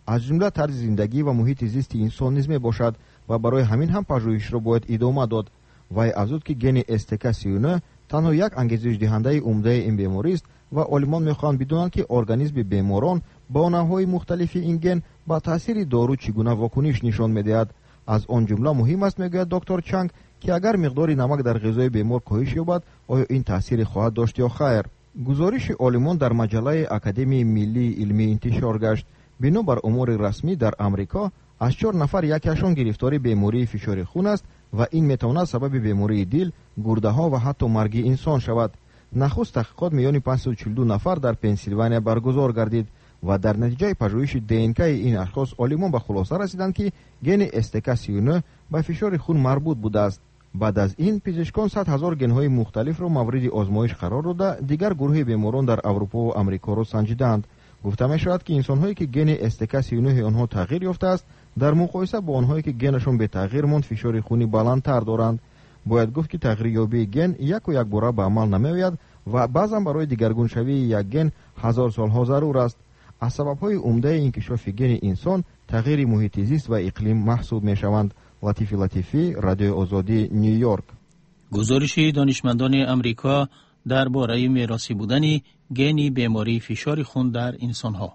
از جمله طرز زندگی و محیط زیست انسان نیز میباشد و برای همین هم پژوهش را باید ادامه داد. وای از اون که گن استک 39 تنها یک انگیزش دهنده عمده این بیماری است و عالمان میخوان بدونند که ارگانیسم بیماران با نوع‌های مختلف این گن با تاثیر دارو چگونه واکنش نشان میدهد. از آن جمله مهم است میگوید دکتر چنگ که اگر مقدار نمک در غذای بیمار کاهش یابد آیا این تاثیر خواهد داشت یا خیر. گزارش عالمان در مجله اکادمی ملی علمی انتشار گشت. بنابر امور رسمی در امریکا از 4 نفر یکیشان گرفتار بیماری فشار خون است و این میتواند سبب بیماری دل، گرده ها و حتی مرگ انسان شود. نخست تحقیقات میان 542 نفر در پنسیلوانیا برگزار گردید و در نتیجه پژوهش DNK این اشخاص عالمان به خلاصه رسیدند که گن استک 39 به فشار خون مربوط بوده است. بعد از این پزشکان 100,000 گن‌های مختلف را مورد آزمایش قرار داده دیگر گروه بیماران در اروپا و آمریکا را سنجیدند. گفته می شود که انسان‌هایی که گن استک 39 آنها تغییر یافته است در مقایسه با آنهایی که گنشان به تغییر ماند فشار خونی بلندتر دارند. باید گفت که تغییر یابی گن یک باره به عمل نمی‌آید و بعضا برای دیگرگون شوی یک گن 1000 سال‌ها ضرور است. از سبب‌های عمده انکشاف گن انسان تغییر محیط زیست و اقلیم محسوب می‌شوند. لطیفی رادیو آزادی نیویورک. گزارش دانشمندان امریکا درباره میراثی بودن گن بیماری فشار خون در انسان‌ها.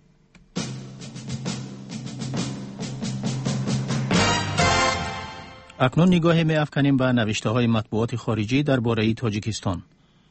اکنون نگاه می‌افکنیم به نوشته‌های مطبوعات خارجی درباره تاجیکستان.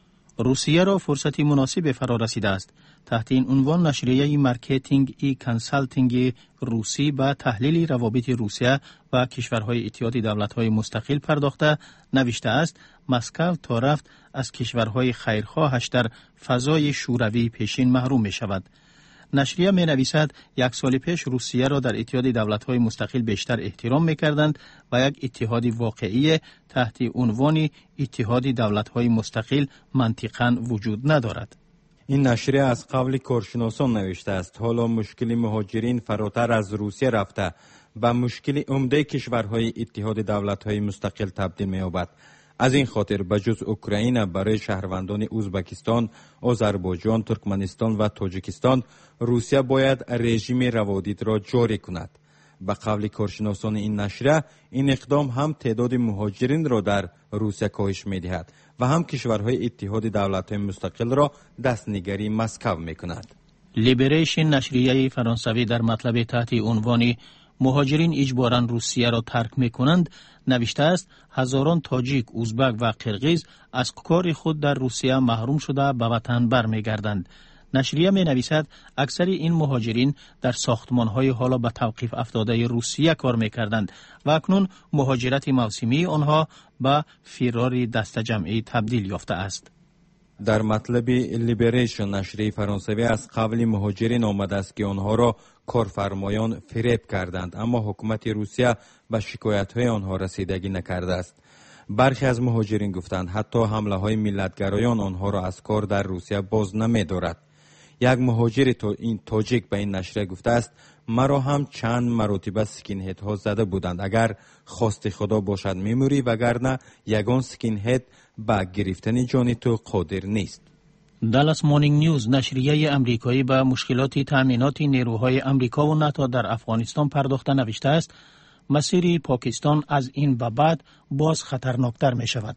روسیه را فرصتی مناسب فرا رسیده است. تحت این عنوان نشریه مارکتینگ کنسالتینگ روسی به تحلیل روابط روسیه و کشورهای اتحاد دولت‌های مستقل پرداخته نوشته است مسکو تا رفت از کشورهای خیرخواهش در فضای شوروی پیشین محروم می شود. نشریه می نویسد 1 سال پیش روسیه را در اتحاد دولت‌های مستقل بیشتر احترام می کردند و یک اتحاد واقعی تحت عنوان اتحاد دولت‌های مستقل منطقاً وجود ندارد. این نشریه از قبل کارشناسان نوشته است حالا مشکل مهاجرین فراتر از روسیه رفته به مشکل عمده کشورهای اتحاد دولت‌های مستقل تبدیل می‌یابد. از این خاطر بجز اوکراین برای شهروندان ازبکستان، آذربایجان، ترکمنستان و تاجیکستان روسیه باید رژیم روادید را جاری کند. به قول کارشناسان این نشریه این اقدام هم تعداد مهاجرین را در روسیه کاهش می‌دهد و هم کشورهای اتحاد دولت‌های مستقل را دستنگری مسکو می‌کند. لیبریشن نشریه فرانسوی در مطلب تحت عنوان مهاجرین اجباراً روسیه را ترک می‌کنند نوشته است هزاران تاجیک، ازبک و قرقیز از کار خود در روسیه محروم شده به وطن برمیگردند. نشریه می نویسد اکثر این مهاجرین در ساختمان‌های حالا به توقیف افتاده روسیه کار می‌کردند و اکنون مهاجرت موسمی آنها به فرار دست جمعی تبدیل یافته است. در مطلب لیبریشن نشریه فرانسوی از قبل مهاجرین آمده است که آنها را کارفرمایان فریب کردند اما حکومت روسیه به شکایت‌های آنها رسیدگی نکرده است. برخی از مهاجرین گفتند حتی حمله‌های ملت‌گرایان آنها را از کار در روسیه باز نمی‌دارد. یک مهاجر این تاجیک به این نشریه گفته است مرا هم چند مرتبه سکین هد ها زده بودند، اگر خواست خدا باشد میموری وگرنه یگان سکین هد به گرفتن جان تو قادر نیست. دالاس مورنینگ نیوز نشریه امریکایی به مشکلات تأمینات نیروهای امریکا و ناتو در افغانستان پرداخته نوشته است مسیر پاکستان از این به بعد باز خطرناکتر می شود.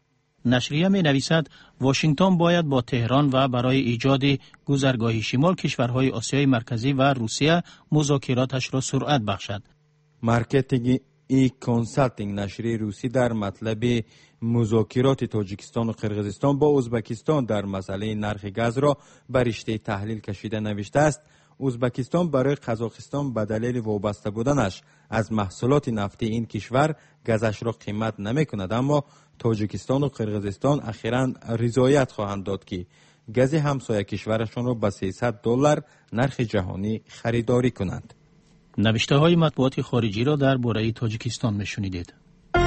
نشریه می نویسد واشنگتن باید با تهران و برای ایجاد گذرگاه شمال کشورهای آسیای مرکزی و روسیه مذاکراتش را سرعت بخشد. مارکتینگ کنسالتینگ نشریه روسی در مطلب مذاکرات تاجیکستان و قرقیزستان با ازبکستان در مسئله نرخ گاز را بر رشته تحلیل کشیده نوشته است ازبکستان برای قزاقستان به دلیل وابسته بودنش از محصولات نفتی این کشور گازش را قیمت نمی کند، اما تاجیکستان و قرقیزستان اخیراً رضایت خواهند داد که گاز همسایه کشورشان را به $300 نرخ جهانی خریداری کنند. نوشته های مطبوعات خارجی را در باره تاجیکستان میشنیدید.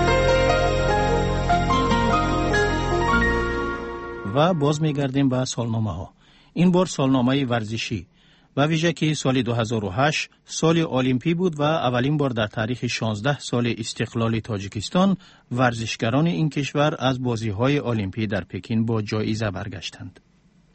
و باز میگردیم به سالنامه ها. این بار سالنامه ورزشی و ویژه که سال 2008 سال المپی بود و اولین بار در تاریخ 16 سال استقلال تاجیکستان ورزشگران این کشور از بازی‌های المپی در پکین با جایزه برگشتند.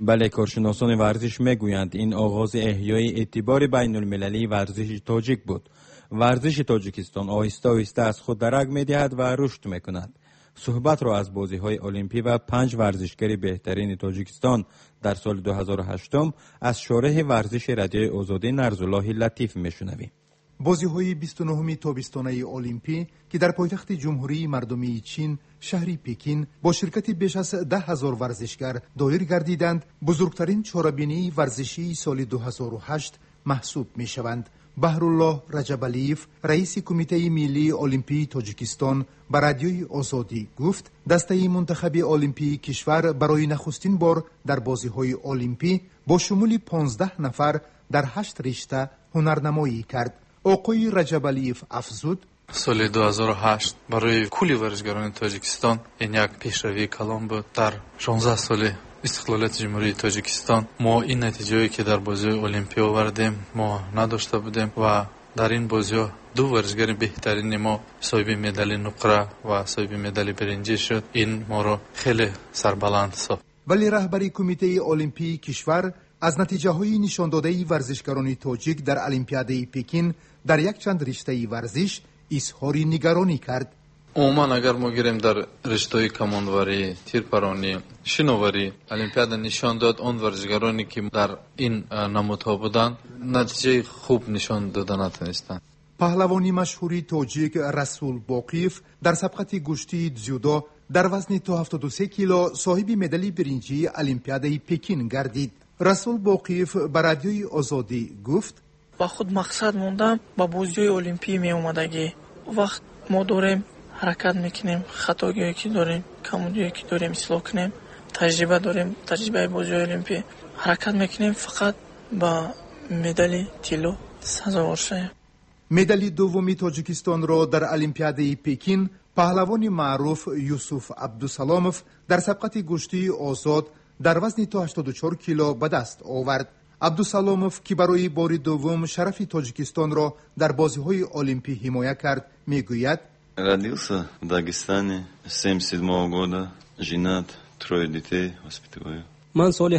بله، کارشناسان ورزش میگویند این آغاز احیای اعتبار بین المللی ورزش تاجیک بود. ورزش تاجیکستان آهسته آهسته از خود درک می‌دهد و رشد می‌کند. صحبت را از بازی‌های المپی و 5 ورزشگر بهترین تاجیکستان در سال 2008 از شارح ورزش رادیوی آزادی نرزالله لطیف می‌شنویم. بازی‌های 29 تابستانه المپی که در پایتخت جمهوری مردمی چین شهر پکین با شرکت بیش از 10,000 ورزشگر دایر گردیدند، بزرگترین چهاربینی ورزشی سال 2008 محسوب می‌شوند. بهرالله رجبالیف رئیس کمیته ملی المپی تاجیکستان به رادیوی آزادی گفت دسته منتخب المپی کشور برای نخستین بار در بازی‌های المپی با شمول 15 نفر در 8 رشته هنرنمایی کرد. آقای رجبالیف افزود سال 2008 برای کل ورزشگران تاجیکستان این یک پیشروی کلان بود. در 16 سال استقلالیت جمهوری تاجیکستان ما این نتیجه‌ای که در بازی المپی آوردیم ما نداشته بودیم و در این بازی‌ها 2 ورزشگر بهترین ما صاحب مدال نقره و صاحب مدال برنجی شد. این ما را خیلی سربلند ساخت. ولی رهبری کمیته المپی کشور از نتیجه‌های نشان داده ورزشکاران تاجیک در المپیاد پکین در یک چند رشته ورزش اظهار نگرانی کرد. عموما اگر ما گیریم در رشته کماندواری، تیرپرانی، شناوری، المپیاد نشان داد آن ورزشکارانی که در این نمودها بودند نتیجه خوب نشان دادن نتونستند. پهلوانی مشهوری تاجیک رسول باقیف در سبقت گشتی дзیودو در وزن تا 73 کیلو صاحب مدال برنجی المپیاد پکین گردید. رسول باقیف به رادیوی آزادی گفت با خود مقصد موندم با بازی‌های المپی می اومدگی وقت ما داریم حرکت میکنیم، خطاگیری که داریم، کمبودی که داریم اصلاح کنیم، تجربه داریم، تجربه بازی‌های المپی حرکت میکنیم فقط با مدال طلا سزاوار شویم. مدال دومی تاجیکستان را در المپیاد پکین پهلوان معروف یوسف عبدالسلاموف در سبقت گشتی آزاد در وزن تا 84 کیلو به دست آورد. عبدالسلاموف که برای بار دوم شرف تاجیکستان را در بازی‌های المپی حمایت کرد میگوید Родился в Дагестане 1977 года, женат, 3 детей воспитываю. من سال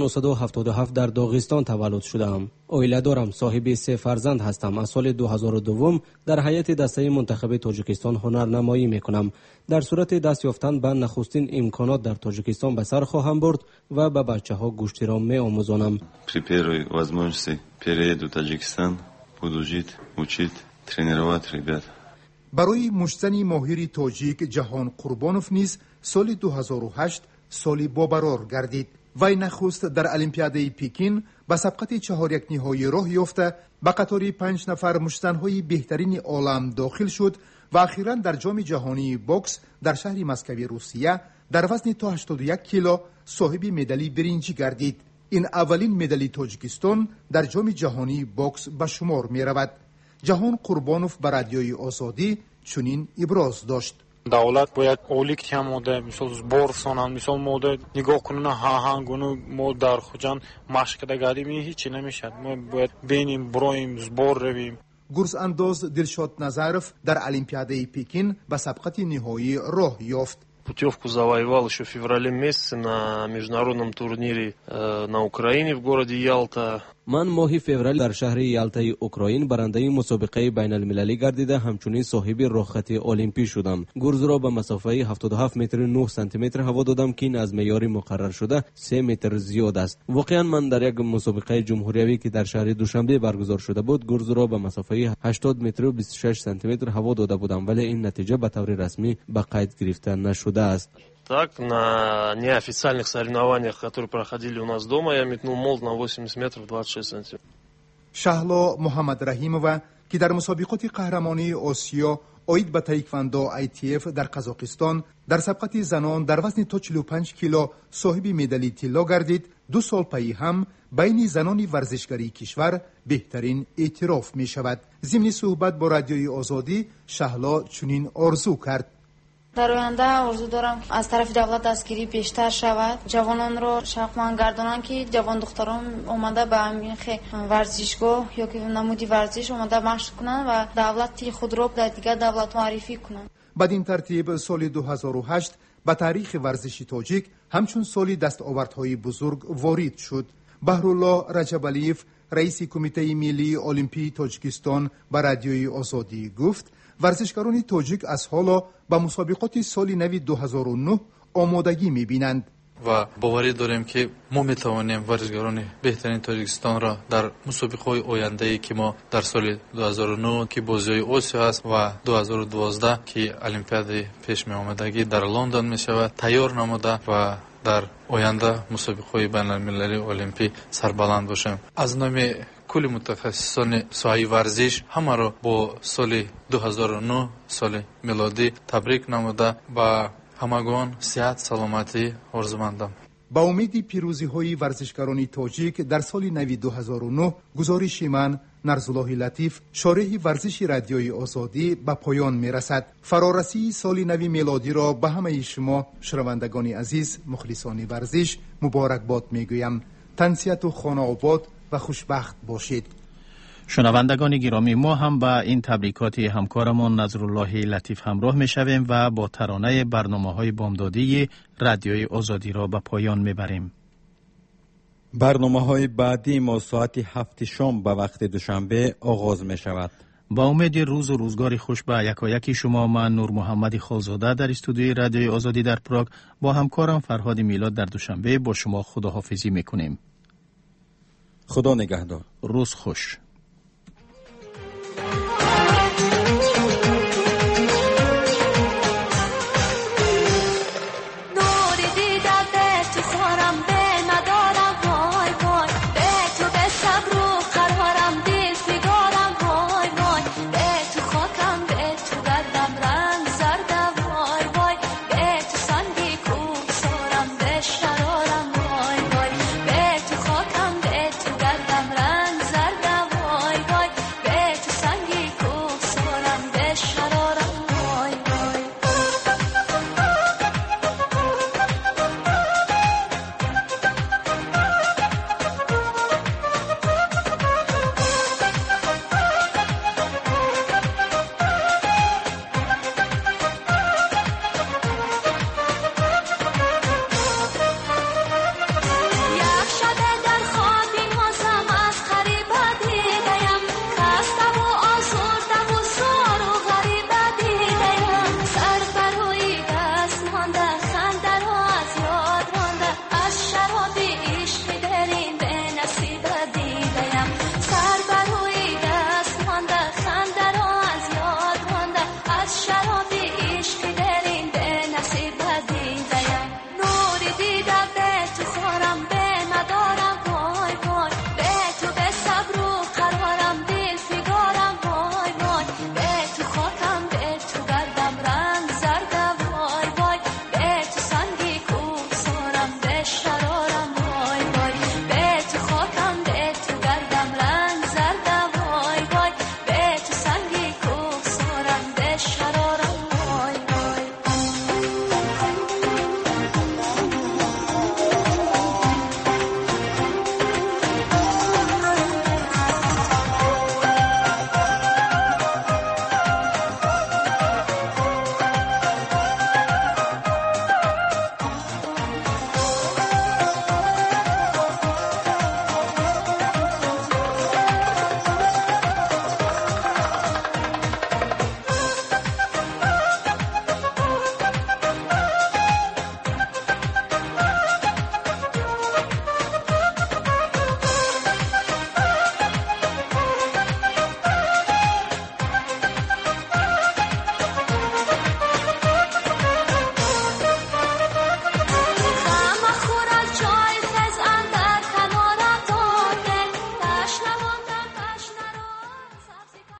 1977 در داغستان تولد شدم. عائله دارم، صاحب 3 فرزند هستم. از سال 2002 در هیئت دسته منتخب تاجیکستان هنرنمایی میکنم. در صورت دست یافتن به نخستین امکانات در تاجیکستان به سر خواهم برد و به بچه‌ها گوشتی را می‌آموزانم. При первой возможности перееду в Таджикистан, буду жить, учить, тренировать ребят. برای مشتنی ماهر تاجیک جهان قربانوف نیز سال 2008 سالی بابرار گردید. وی نخست در المپیاد پکین به سبقت 4 نهایی راه یافته به قطار 5 نفر مشتنهای بهترین عالم داخل شد و اخیراً در جام جهانی بوکس در شهر مسکو روسیه در وزن تا 81 کیلو صاحب مدال برنجی گردید. این اولین مدال تاجیکستان در جام جهانی بوکس به شمار می رود. جهان قربانوف به رادیوی آزادی چنین ابراز داشت. давлат бояд оликтия мода мисол збор сонанд мисол мода нигоҳ кунна ҳаҳангуну мо дар хуҷан машқ када гардим ҳичи намешад мо бояд беним броим збор равим. гурзандоз дилшод назаров дар олимпиадаи пекин ба сабқати ниҳоӣ роҳ ёфт. Путевку завоевал еще в феврале месяце на международном турнире на Украине в городе Ялта. من ماه فوریه در شهر یالتای اوکراین برنده مسابقه بین المللی گردیده همچنین صاحب رخت المپی شدم. گرز را به مسافه 77 متر 9 سانتی متر هوا دادم که این از معیار مقرر شده 3 متر زیاد است. واقعا من در یک مسابقه جمهوریوی که در شهر دوشنبه برگزار شده بود گرز را به مسافه 80 متر و 26 سانتی متر هوا داده بودم ولی این نتیجه به طور رسمی به قید گرفته نشده است. Так, на неофициальных соревнованиях, которые проходили у нас дома, я метнул молот на 80 метров 26 сантиметров. شهلا محمد رحیمова که در مسابقات قهرمانی آسیا آید به تایکواندو ITF در قزاقستان در سبقت زنان در وزن تا 45 کیلو صاحب مدال طلا گردید. 2 سال پی هم بین زنان ورزشکاری کشور بهترین اعتراف می شود. ضمن صحبت با رادیوی آزادی شهلا چنین آرزو کرد. در آینده آرزو دارم از طرف دولت دستگیری بیشتر شود، جوانان رو شوقمند گردانند که جوان دختران اومده به همین ورزشگاه یا که نمودی ورزش اومده مشق کنند و دولت خود رو در دیگر دولت معرفی کنند. بدین ترتیب سال 2008 به تاریخ ورزش تاجیک همچون سالی دستاوردهای بزرگ وارد شد. بهرالله رجبالیف رئیس کمیته ملی المپی تاجیکستان به رادیوی آزادی گفت ورزشکاران تاجیک از حالا به مسابقات سال نو 2009 آمادگی می‌بینند و باوری داریم که ما میتوانیم ورزشکاران بهترین تاجیکستان را در مسابقه‌های آینده‌ای که ما در سال 2009 که بازی‌های آسیا است و 2012 که المپیاد پیش می‌آمدگی در لندن می‌شود تیار نموده و در آینده مسابقه‌های بین‌المللی المپی سربلند باشیم. از نام کل متخصصان ساحه ورزش همه را با سال 2009 سال میلادی تبریک نموده با همگان صحت سلامتی آرزومندم. با امید پیروزی‌های ورزشکاران تاجیک در سال نو 2009 گزارش من نرزالله لطیف شارح ورزش رادیوی آزادی به پایان میرسد. فرارسی سال نو میلادی را به همه شما شنوندگان عزیز مخلصان ورزش مبارکباد میگویم. تنسیت و خانه آباد و خوشبخت باشید. شنوندگان گرامی، ما هم با این تبریکات همکارمان نظرالله لطیف همراه میشویم و با ترانه برنامه‌های بامدادی رادیوی آزادی را به پایان میبریم. برنامه‌های بعدی ما ساعت 7 شام به وقت دوشنبه آغاز میشود. با امید روز و روزگار خوش به یکایک شما، من نور محمد خالزاده در استودیوی رادیوی آزادی در پراگ با همکارم فرهاد میلاد در دوشنبه با شما خداحافظی میکنیم. خدا نگهدار. روز خوش.